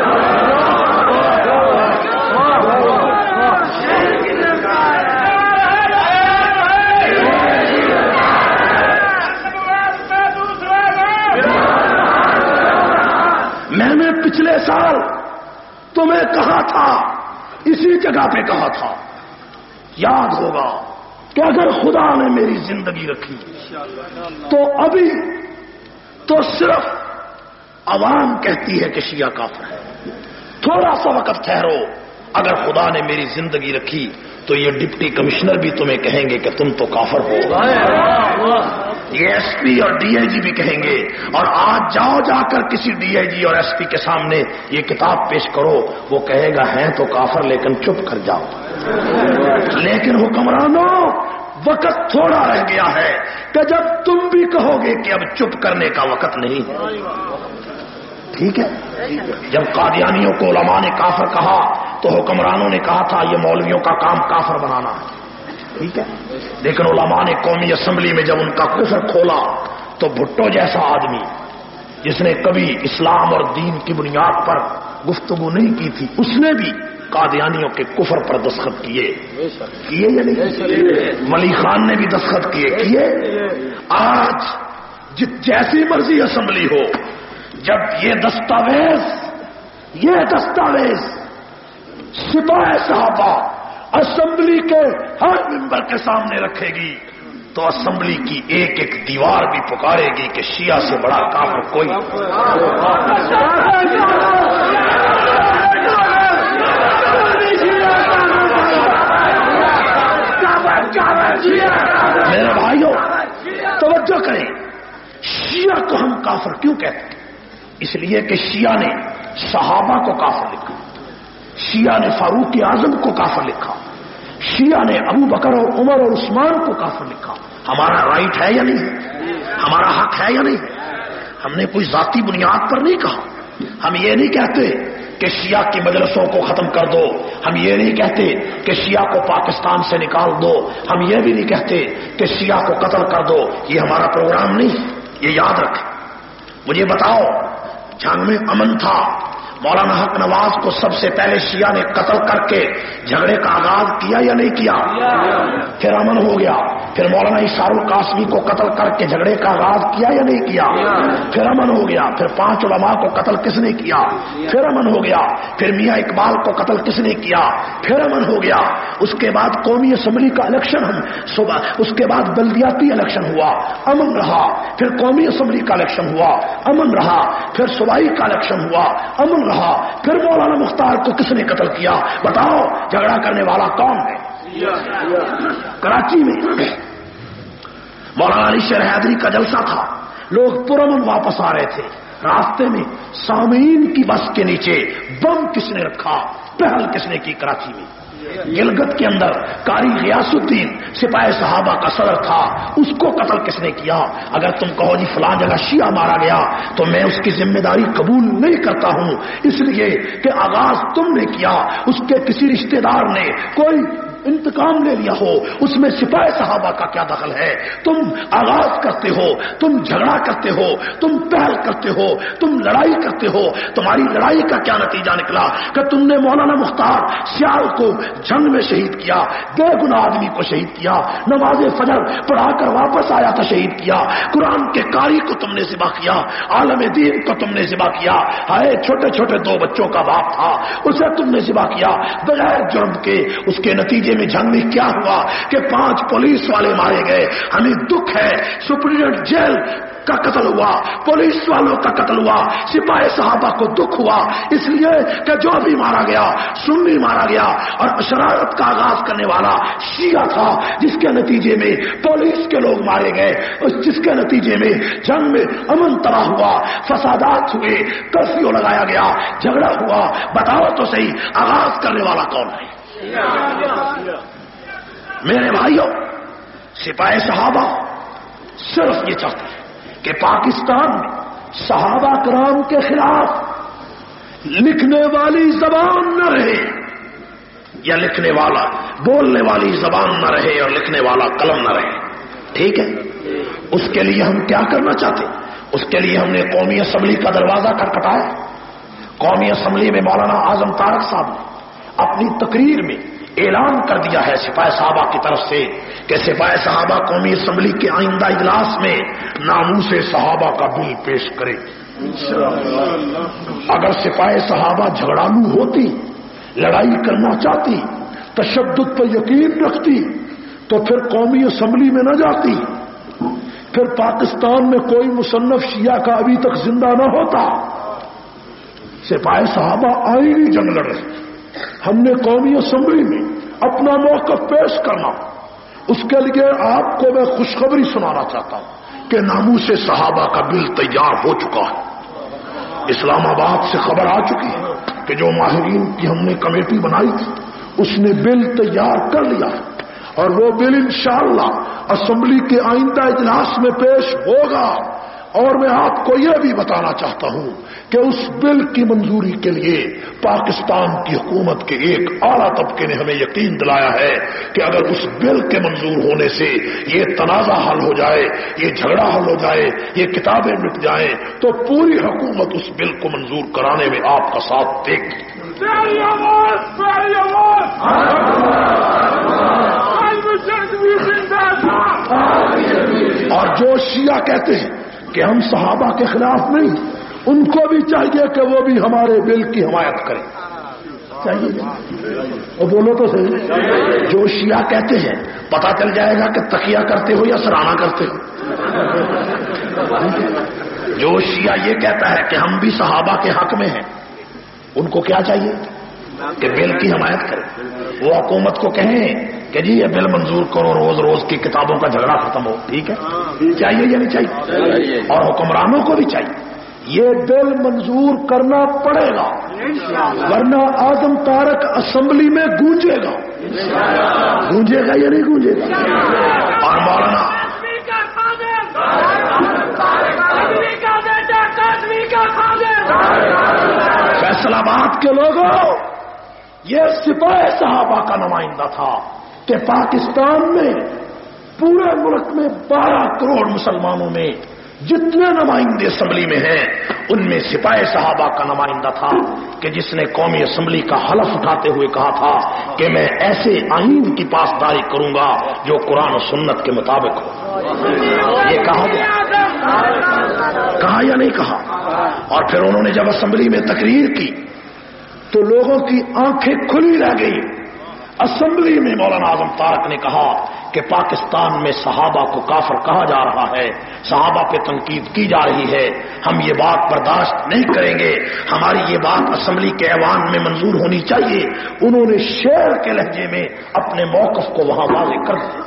میں نے پچھلے سال تمہیں کہا تھا، اسی جگہ پہ کہا تھا، یاد ہوگا کہ اگر خدا نے میری زندگی رکھی تو ابھی تو صرف عوام کہتی ہے کہ شیعہ کافر ہے. تھوڑا سا وقت ٹھہرو، اگر خدا نے میری زندگی رکھی تو یہ ڈپٹی کمشنر بھی تمہیں کہیں گے کہ تم تو کافر ہو. یہ ایس پی اور ڈی آئی جی بھی کہیں گے. اور آج جاؤ جا کر کسی ڈی آئی جی اور ایس پی کے سامنے یہ کتاب پیش کرو، وہ کہے گا ہیں تو کافر لیکن چپ کر جاؤ. لیکن حکمرانوں وقت تھوڑا رہ گیا ہے کہ جب تم بھی کہو گے کہ اب چپ کرنے کا وقت نہیں ہے. ٹھیک ہے؟ جب قادیانیوں کو علماء نے کافر کہا تو حکمرانوں نے کہا تھا یہ مولویوں کا کام کافر بنانا ہے. ٹھیک ہے؟ لیکن علماء نے قومی اسمبلی میں جب ان کا کفر کھولا تو بھٹو جیسا آدمی جس نے کبھی اسلام اور دین کی بنیاد پر گفتگو نہیں کی تھی، اس نے بھی قادیانیوں کے کفر پر دستخط کیے یا نہیں؟ ولی خان نے بھی دستخط کیے. آج جیسی مرضی اسمبلی ہو، جب یہ دستاویز سپاہ صحابہ اسمبلی کے ہر ممبر کے سامنے رکھے گی تو اسمبلی کی ایک ایک دیوار بھی پکارے گی کہ شیعہ سے بڑا کافر کوئی. میرے بھائیوں توجہ کریں، شیعہ کو ہم کافر کیوں کہتے ہیں؟ اس لیے کہ شیعہ نے صحابہ کو کافر لکھا، شیعہ نے فاروق اعظم کو کافر لکھا، شیعہ نے ابو بکر اور عمر اور عثمان کو کافر لکھا. ہمارا رائٹ ہے یا نہیں ہے؟ ہمارا حق ہے یا نہیں ہے؟ ہم نے کوئی ذاتی بنیاد پر نہیں کہا. ہم یہ نہیں کہتے کہ شیعہ کی مجلسوں کو ختم کر دو، ہم یہ نہیں کہتے کہ شیعہ کو پاکستان سے نکال دو، ہم یہ بھی نہیں کہتے کہ شیعہ کو قتل کر دو. یہ ہمارا پروگرام نہیں، یہ یاد رکھیں. مجھے بتاؤ، جنگ میں امن تھا، مولانا حق نواز کو سب سے پہلے شیعہ نے قتل کر کے جھگڑے کا آغاز کیا یا نہیں کیا؟ پھر امن ہو گیا. پھر مولانا اشار القاسمی کو قتل کر کے جھگڑے کا آغاز کیا یا نہیں کیا؟ پھر امن ہو گیا. پھر 5 علماء کو قتل کس نے کیا؟ پھر امن ہو گیا. پھر میاں اقبال کو قتل کس نے کیا؟ پھر امن ہو گیا. اس کے بعد قومی اسمبلی کا الیکشن اس کے بعد بلدیاتی الیکشن ہوا، امن رہا. پھر قومی اسمبلی کا الیکشن ہوا، امن رہا. پھر صوبائی کا الیکشن ہوا، امن رہا. پھر مولانا مختار کو کس نے قتل کیا؟ بتاؤ، جھگڑا کرنے والا کون ہے؟ کراچی میں مولانا علی شیر حیدری کا جلسہ تھا، لوگ پرامن واپس آ رہے تھے. راستے میں سامعین کی بس کے نیچے بم کس نے رکھا؟ پہل کس نے کی کراچی میں؟ گلگت کے اندر قاری غیاث الدین سپاہ صحابہ کا صدر تھا، اس کو قتل کس نے کیا؟ اگر تم کہو جی فلاں جگہ شیعہ مارا گیا تو میں اس کی ذمہ داری قبول نہیں کرتا ہوں، اس لیے کہ آغاز تم نے کیا، اس کے کسی رشتہ دار نے کوئی انتقام لے لیا ہو، اس میں سپاہ صحابہ کا کیا دخل ہے؟ تم آغاز کرتے ہو، تم جھگڑا کرتے ہو، تم پہل کرتے ہو، تم لڑائی کرتے ہو. تمہاری لڑائی کا کیا نتیجہ نکلا کہ تم نے مولانا مختار سیال کو جنگ میں شہید کیا، بے گناہ آدمی کو شہید کیا، نماز فجر پڑھا کر واپس آیا تھا شہید کیا، قرآن کے قاری کو تم نے ذبح کیا، عالم دین کو تم نے ذبح کیا. ہائے چھوٹے چھوٹے 2 بچوں کا باپ تھا، اسے تم نے ذبح کیا بغیر جرم کے. اس کے نتیجے نتیجے میں جنگ میں کیا ہوا کہ 5 پولیس والے مارے گئے. ہمیں دکھ ہے سپرنٹینڈنٹ جیل کا قتل ہوا, پولیس والوں کا قتل ہوا, سپاہی صحابہ کو دکھ ہوا اس لیے کہ جو بھی مارا گیا سنی مارا گیا اور شرارت کا آغاز کرنے والا شیعہ تھا, جس کے نتیجے میں پولیس کے لوگ مارے گئے, جس کے نتیجے میں جنگ میں امن تباہ ہوا, فسادات ہوئے, کرفیو لگایا گیا, جھگڑا ہوا. بتاؤ تو صحیح آغاز کرنے والا کون ہے؟ میرے بھائیوں, سپاہی صحابہ صرف یہ چاہتے ہیں کہ پاکستان میں صحابہ کرام کے خلاف لکھنے والی زبان نہ رہے, یا لکھنے والا بولنے والی زبان نہ رہے اور لکھنے والا قلم نہ رہے. ٹھیک ہے, اس کے لیے ہم کیا کرنا چاہتے ہیں؟ اس کے لیے ہم نے قومی اسمبلی کا دروازہ کھٹکھٹایا. قومی اسمبلی میں مولانا اعظم طارق صاحب نے اپنی تقریر میں اعلان کر دیا ہے سپاہی صحابہ کی طرف سے کہ سپاہی صحابہ قومی اسمبلی کے آئندہ اجلاس میں ناموس صحابہ کا بل پیش کرے. اگر سپاہی صحابہ جھگڑالو ہوتی, لڑائی کرنا چاہتی, تشدد پر یقین رکھتی تو پھر قومی اسمبلی میں نہ جاتی, پھر پاکستان میں کوئی مصنف شیعہ کا ابھی تک زندہ نہ ہوتا. سپاہی صحابہ آئینی جنگ لڑ رہے. ہم نے قومی اسمبلی میں اپنا موقف پیش کرنا, اس کے لیے آپ کو میں خوشخبری سنانا چاہتا ہوں کہ ناموس صحابہ کا بل تیار ہو چکا ہے. اسلام آباد سے خبر آ چکی ہے کہ جو ماہرین کی ہم نے کمیٹی بنائی تھی اس نے بل تیار کر لیا ہے, اور وہ بل انشاءاللہ اسمبلی کے آئندہ اجلاس میں پیش ہوگا. اور میں آپ کو یہ بھی بتانا چاہتا ہوں کہ اس بل کی منظوری کے لیے پاکستان کی حکومت کے ایک اعلیٰ طبقے نے ہمیں یقین دلایا ہے کہ اگر اس بل کے منظور ہونے سے یہ تنازع حل ہو جائے, یہ جھگڑا حل ہو جائے, یہ کتابیں مٹ جائیں, تو پوری حکومت اس بل کو منظور کرانے میں آپ کا ساتھ دے گی. اور جو شیعہ کہتے ہیں کہ ہم صحابہ کے خلاف نہیں, ان کو بھی چاہیے کہ وہ بھی ہمارے بل کی حمایت کریں. چاہیے وہ بولو تو صحیح. جو شیعہ کہتے ہیں پتہ چل جائے گا کہ تقیہ کرتے ہو یا سرانہ کرتے ہو. جو شیعہ یہ کہتا ہے کہ ہم بھی صحابہ کے حق میں ہیں, ان کو کیا چاہیے کہ بل کی حمایت کریں. وہ حکومت کو کہیں کہ جی یہ بل منظور کرو, روز روز کی کتابوں کا جھگڑا ختم ہو. ٹھیک ہے, چاہیے یا نہیں چاہیے؟ اور حکمرانوں کو بھی چاہیے یہ بل منظور کرنا پڑے گا, ورنہ اعظم طارق اسمبلی میں گونجے گا. گونجے گا یا نہیں گونجے گا؟ اور مولانا فیصل آباد کے لوگوں, یہ سپاہی صحابہ کا نمائندہ تھا کہ پاکستان میں پورے ملک میں 12 کروڑ مسلمانوں میں جتنے نمائندے اسمبلی میں ہیں ان میں سپاہی صحابہ کا نمائندہ تھا کہ جس نے قومی اسمبلی کا حلف اٹھاتے ہوئے کہا تھا کہ میں ایسے آئین کی پاسداری کروں گا جو قرآن و سنت کے مطابق ہو. یہ کہا گیا, کہا یا نہیں کہا؟ اور پھر انہوں نے جب اسمبلی میں تقریر کی تو لوگوں کی آنکھیں کھلی رہ گئی. اسمبلی میں مولانا اعظم طارق نے کہا کہ پاکستان میں صحابہ کو کافر کہا جا رہا ہے, صحابہ پہ تنقید کی جا رہی ہے, ہم یہ بات برداشت نہیں کریں گے, ہماری یہ بات اسمبلی کے ایوان میں منظور ہونی چاہیے. انہوں نے شعر کے لہجے میں اپنے موقف کو وہاں واضح کر دیا.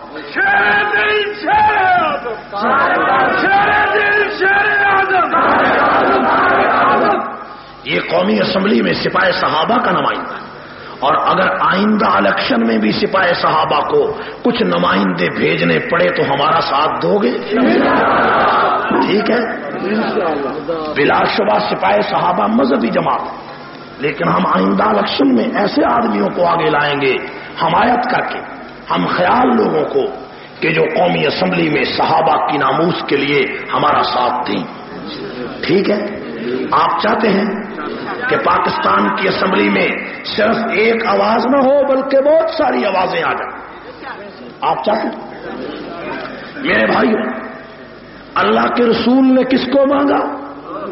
یہ قومی اسمبلی میں سپاہی صحابہ کا نمائندہ ہے, اور اگر آئندہ الیکشن میں بھی سپاہی صحابہ کو کچھ نمائندے بھیجنے پڑے تو ہمارا ساتھ دو گے؟ ٹھیک ہے, بلا شبہ سپاہی صحابہ مذہبی جماعت ہے, لیکن ہم آئندہ الیکشن میں ایسے آدمیوں کو آگے لائیں گے حمایت کر کے, ہم خیال لوگوں کو کہ جو قومی اسمبلی میں صحابہ کی ناموس کے لیے ہمارا ساتھ دیں. ٹھیک ہے, آپ چاہتے ہیں کہ پاکستان کی اسمبلی میں صرف ایک آواز نہ ہو بلکہ بہت ساری آوازیں آ جائیں. آپ چاہتے ہیں؟ میرے بھائیوں, اللہ کے رسول نے کس کو مانگا؟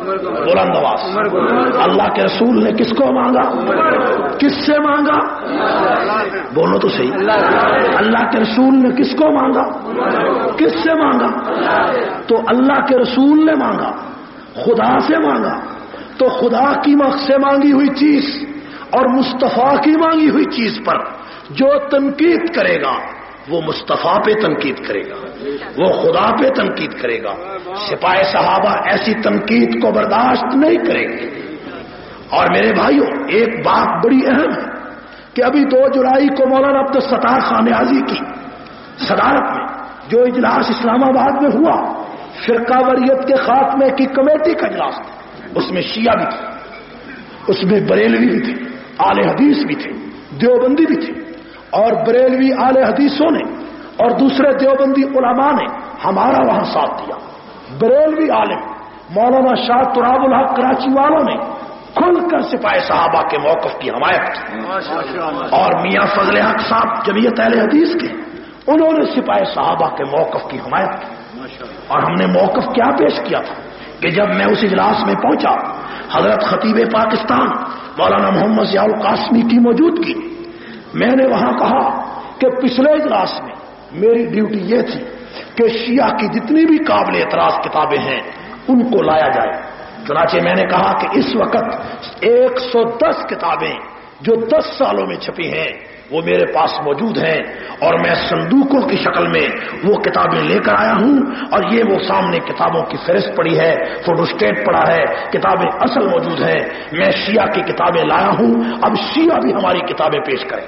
بلند آواز. اللہ کے رسول نے کس کو مانگا؟ کس سے مانگا؟ بولو تو صحیح. اللہ کے رسول نے کس کو مانگا؟ کس سے مانگا؟ تو اللہ کے رسول نے مانگا، خدا سے مانگا. تو خدا کی سے مانگی ہوئی چیز اور مصطفیٰ کی مانگی ہوئی چیز پر جو تنقید کرے گا وہ مصطفیٰ پہ تنقید کرے گا، وہ خدا پہ تنقید کرے گا. سپاہ صحابہ ایسی تنقید کو برداشت نہیں کریں گے. اور میرے بھائیوں، ایک بات بڑی اہم ہے کہ ابھی 2 جولائی کو مولانا عبدالستار خان نیازی کی صدارت میں جو اجلاس اسلام آباد میں ہوا، فرقہ واریت کے خاتمے کی کمیٹی کا اجلاس تھا. اس میں شیعہ بھی تھے، اس میں بریلوی بھی تھے، اہل حدیث بھی تھے، دیوبندی بھی تھے. اور بریلوی اہل حدیثوں نے اور دوسرے دیوبندی علماء نے ہمارا وہاں ساتھ دیا. بریلوی عالم مولانا شاہ تراب الحق کراچی والوں نے کھل کر سپاہ صحابہ کے موقف کی حمایت کی. اور میاں فضل حق صاحب جمعیت اہل حدیث کے، انہوں نے سپاہ صحابہ کے موقف کی حمایت کی. اور ہم نے موقف کیا پیش کیا تھا کہ جب میں اس اجلاس میں پہنچا، حضرت خطیب پاکستان مولانا محمد ضیاء القاسمی کی موجودگی، میں نے وہاں کہا کہ پچھلے اجلاس میں میری ڈیوٹی یہ تھی کہ شیعہ کی جتنی بھی قابل اعتراض کتابیں ہیں ان کو لایا جائے. چنانچہ میں نے کہا کہ اس وقت 110 کتابیں جو 10 سالوں میں چھپی ہیں وہ میرے پاس موجود ہیں، اور میں صندوقوں کی شکل میں وہ کتابیں لے کر آیا ہوں. اور یہ وہ سامنے کتابوں کی فہرست پڑی ہے، فوٹو اسٹیٹ پڑا ہے، کتابیں اصل موجود ہیں. میں شیعہ کی کتابیں لایا ہوں، اب شیعہ بھی ہماری کتابیں پیش کریں.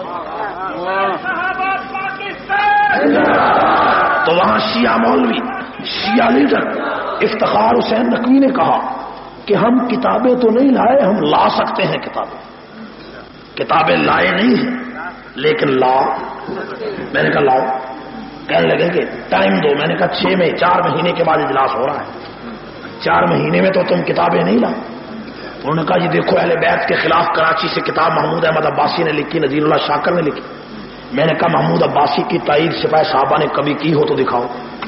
تو وہاں شیعہ مولوی، شیعہ لیڈر افتخار حسین نقوی نے کہا کہ ہم کتابیں تو نہیں لائے، ہم لا سکتے ہیں کتابیں. کتابیں لائے نہیں ہیں لیکن لاؤ. میں نے کہا لاؤ. کہنے لگے کہ ٹائم دو. میں نے کہا 4 مہینے کے بعد اجلاس ہو رہا ہے، 4 مہینے میں تو تم کتابیں نہیں لاؤ. انہوں نے کہا جی دیکھو اہل بیت کے خلاف کراچی سے کتاب محمود احمد عباسی نے لکھی، نذیر اللہ شاکر نے لکھی. میں نے کہا محمود عباسی کی تائید سپاہ صحابہ نے کبھی کی ہو تو دکھاؤ.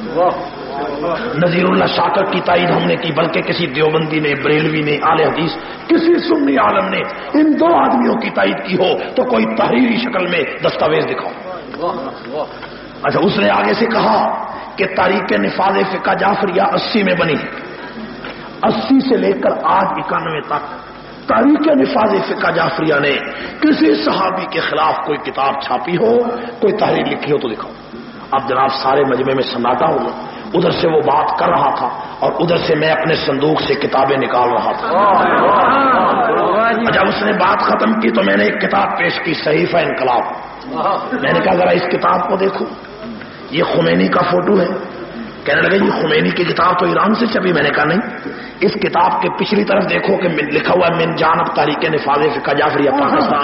نذیر اللہ شاکر کی تائید ہم نے کی، بلکہ کسی دیوبندی نے، بریلوی نے، اہل حدیث، کسی سنی عالم نے ان 2 آدمیوں کی تائید کی ہو تو کوئی تحریری شکل میں دستاویز دکھاؤ. اچھا، اس نے آگے سے کہا کہ تاریخ نفاذ فقہ جعفریہ 80 میں بنی، 80 سے لے کر آج 91 تک تاریخ نفاذ فقہ جعفریہ نے کسی صحابی کے خلاف کوئی کتاب چھاپی ہو، کوئی تحریر لکھی ہو تو دکھاؤ. اب جناب سارے مجمع میں سناٹا ہو گیا. ادھر سے وہ بات کر رہا تھا اور ادھر سے میں اپنے صندوق سے کتابیں نکال رہا تھا. جب اس نے بات ختم کی تو میں نے ایک کتاب پیش کی، صحیفہ انقلاب. میں نے کہا ذرا اس کتاب کو دیکھو، یہ خمینی کا فوٹو ہے. کہنے لگے یہ خمینی کی کتاب تو ایران سے چھپی. میں نے کہا نہیں، اس کتاب کے پچھلی طرف دیکھو کہ لکھا ہوا من جانب تاریخ نفاذ فقہ جعفریہ پاکستان.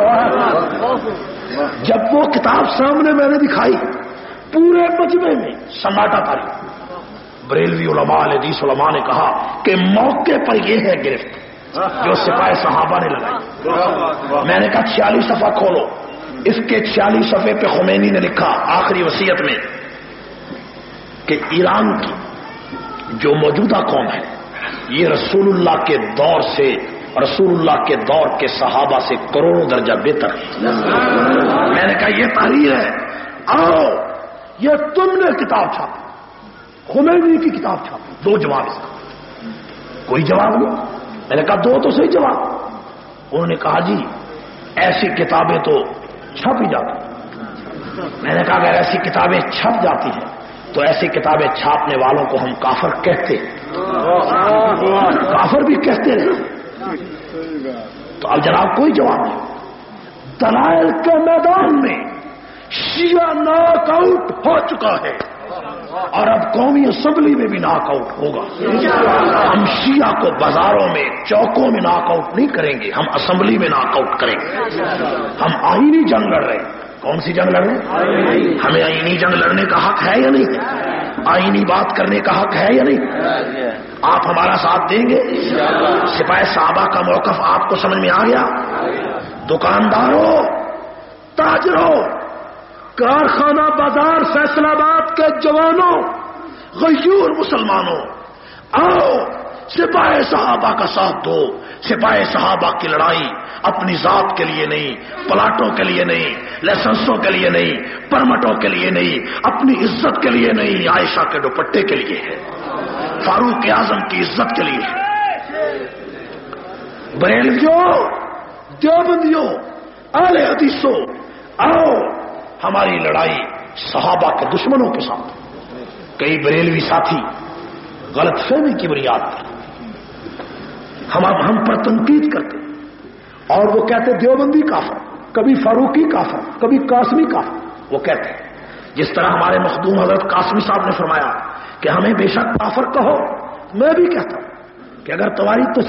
جب وہ کتاب سامنے میں نے دکھائی، پورے مجمع میں سناٹا تاریخ. بریلوی علماء، حدیث علماء نے کہا کہ موقع پر یہ ہے گرفت جو سپاہ صحابہ نے لگائی. میں نے کہا 46 صفحہ کھولو. اس کے 46 صفحے پہ خمینی نے لکھا آخری وصیت میں کہ ایران کی جو موجودہ قوم ہے یہ رسول اللہ کے دور سے، رسول اللہ کے دور کے صحابہ سے کروڑوں درجہ بہتر ہے. میں نے کہا یہ تحریر ہے، آؤ یہ تم نے کتاب چھاپی، خمینی کی کتاب چھاپی. 2 جواب اس کا. کوئی جواب نہیں. میں نے کہا 2 تو صحیح جواب. انہوں نے کہا جی ایسی کتابیں تو چھپی جاتی. میں نے کہا اگر ایسی کتابیں چھپ جاتی ہیں تو ایسی کتابیں چھاپنے والوں کو ہم کافر کہتے ہیں، کافر بھی کہتے رہے. تو اب جناب کوئی جواب نہیں. دلائل کے میدان میں شیعہ ناک آؤٹ ہو چکا ہے اور اب قومی اسمبلی میں بھی ناک آؤٹ ہوگا. ہم شیعہ کو بازاروں میں، چوکوں میں ناک آؤٹ نہیں کریں گے، ہم اسمبلی میں ناک آؤٹ کریں گے. ہم آئینی جنگ لڑ رہے ہیں. کون سی جنگ لڑ رہے ہیں؟ ہمیں آئینی جنگ لڑنے کا حق ہے یا نہیں؟ آئینی بات کرنے کا حق ہے یا نہیں؟ آپ ہمارا ساتھ دیں گے؟ سپاہ صحابہ کا موقف آپ کو سمجھ میں آ گیا؟ دکانداروں، تاجروں، کارخانہ بازار فیصل آباد کے جوانوں، غیور مسلمانوں، آؤ سپاہ صحابہ کا ساتھ دو. سپاہ صحابہ کی لڑائی اپنی ذات کے لیے نہیں, پلاٹوں کے لیے نہیں, لائسنسوں کے لیے نہیں, پرمٹوں کے لیے نہیں, اپنی عزت کے لیے نہیں, عائشہ کے دوپٹے کے لیے ہے, فاروق اعظم کی عزت کے لیے ہے. بریلویوں, دیوبندیوں, اہل حدیثوں, آؤ ہماری لڑائی صحابہ کے دشمنوں کے ساتھ. کئی بریلوی ساتھی غلط فہمی کی بنیاد پر ہم پر تنقید کرتے اور وہ کہتے دیوبندی کافر, کبھی فاروقی کافر, کبھی قاسمی کافر. وہ کہتے ہیں جس طرح ہمارے مخدوم حضرت قاسمی صاحب نے فرمایا کہ ہمیں بے شک کافر کہو, میں بھی کہتا ہوں کہ اگر تمہاری تو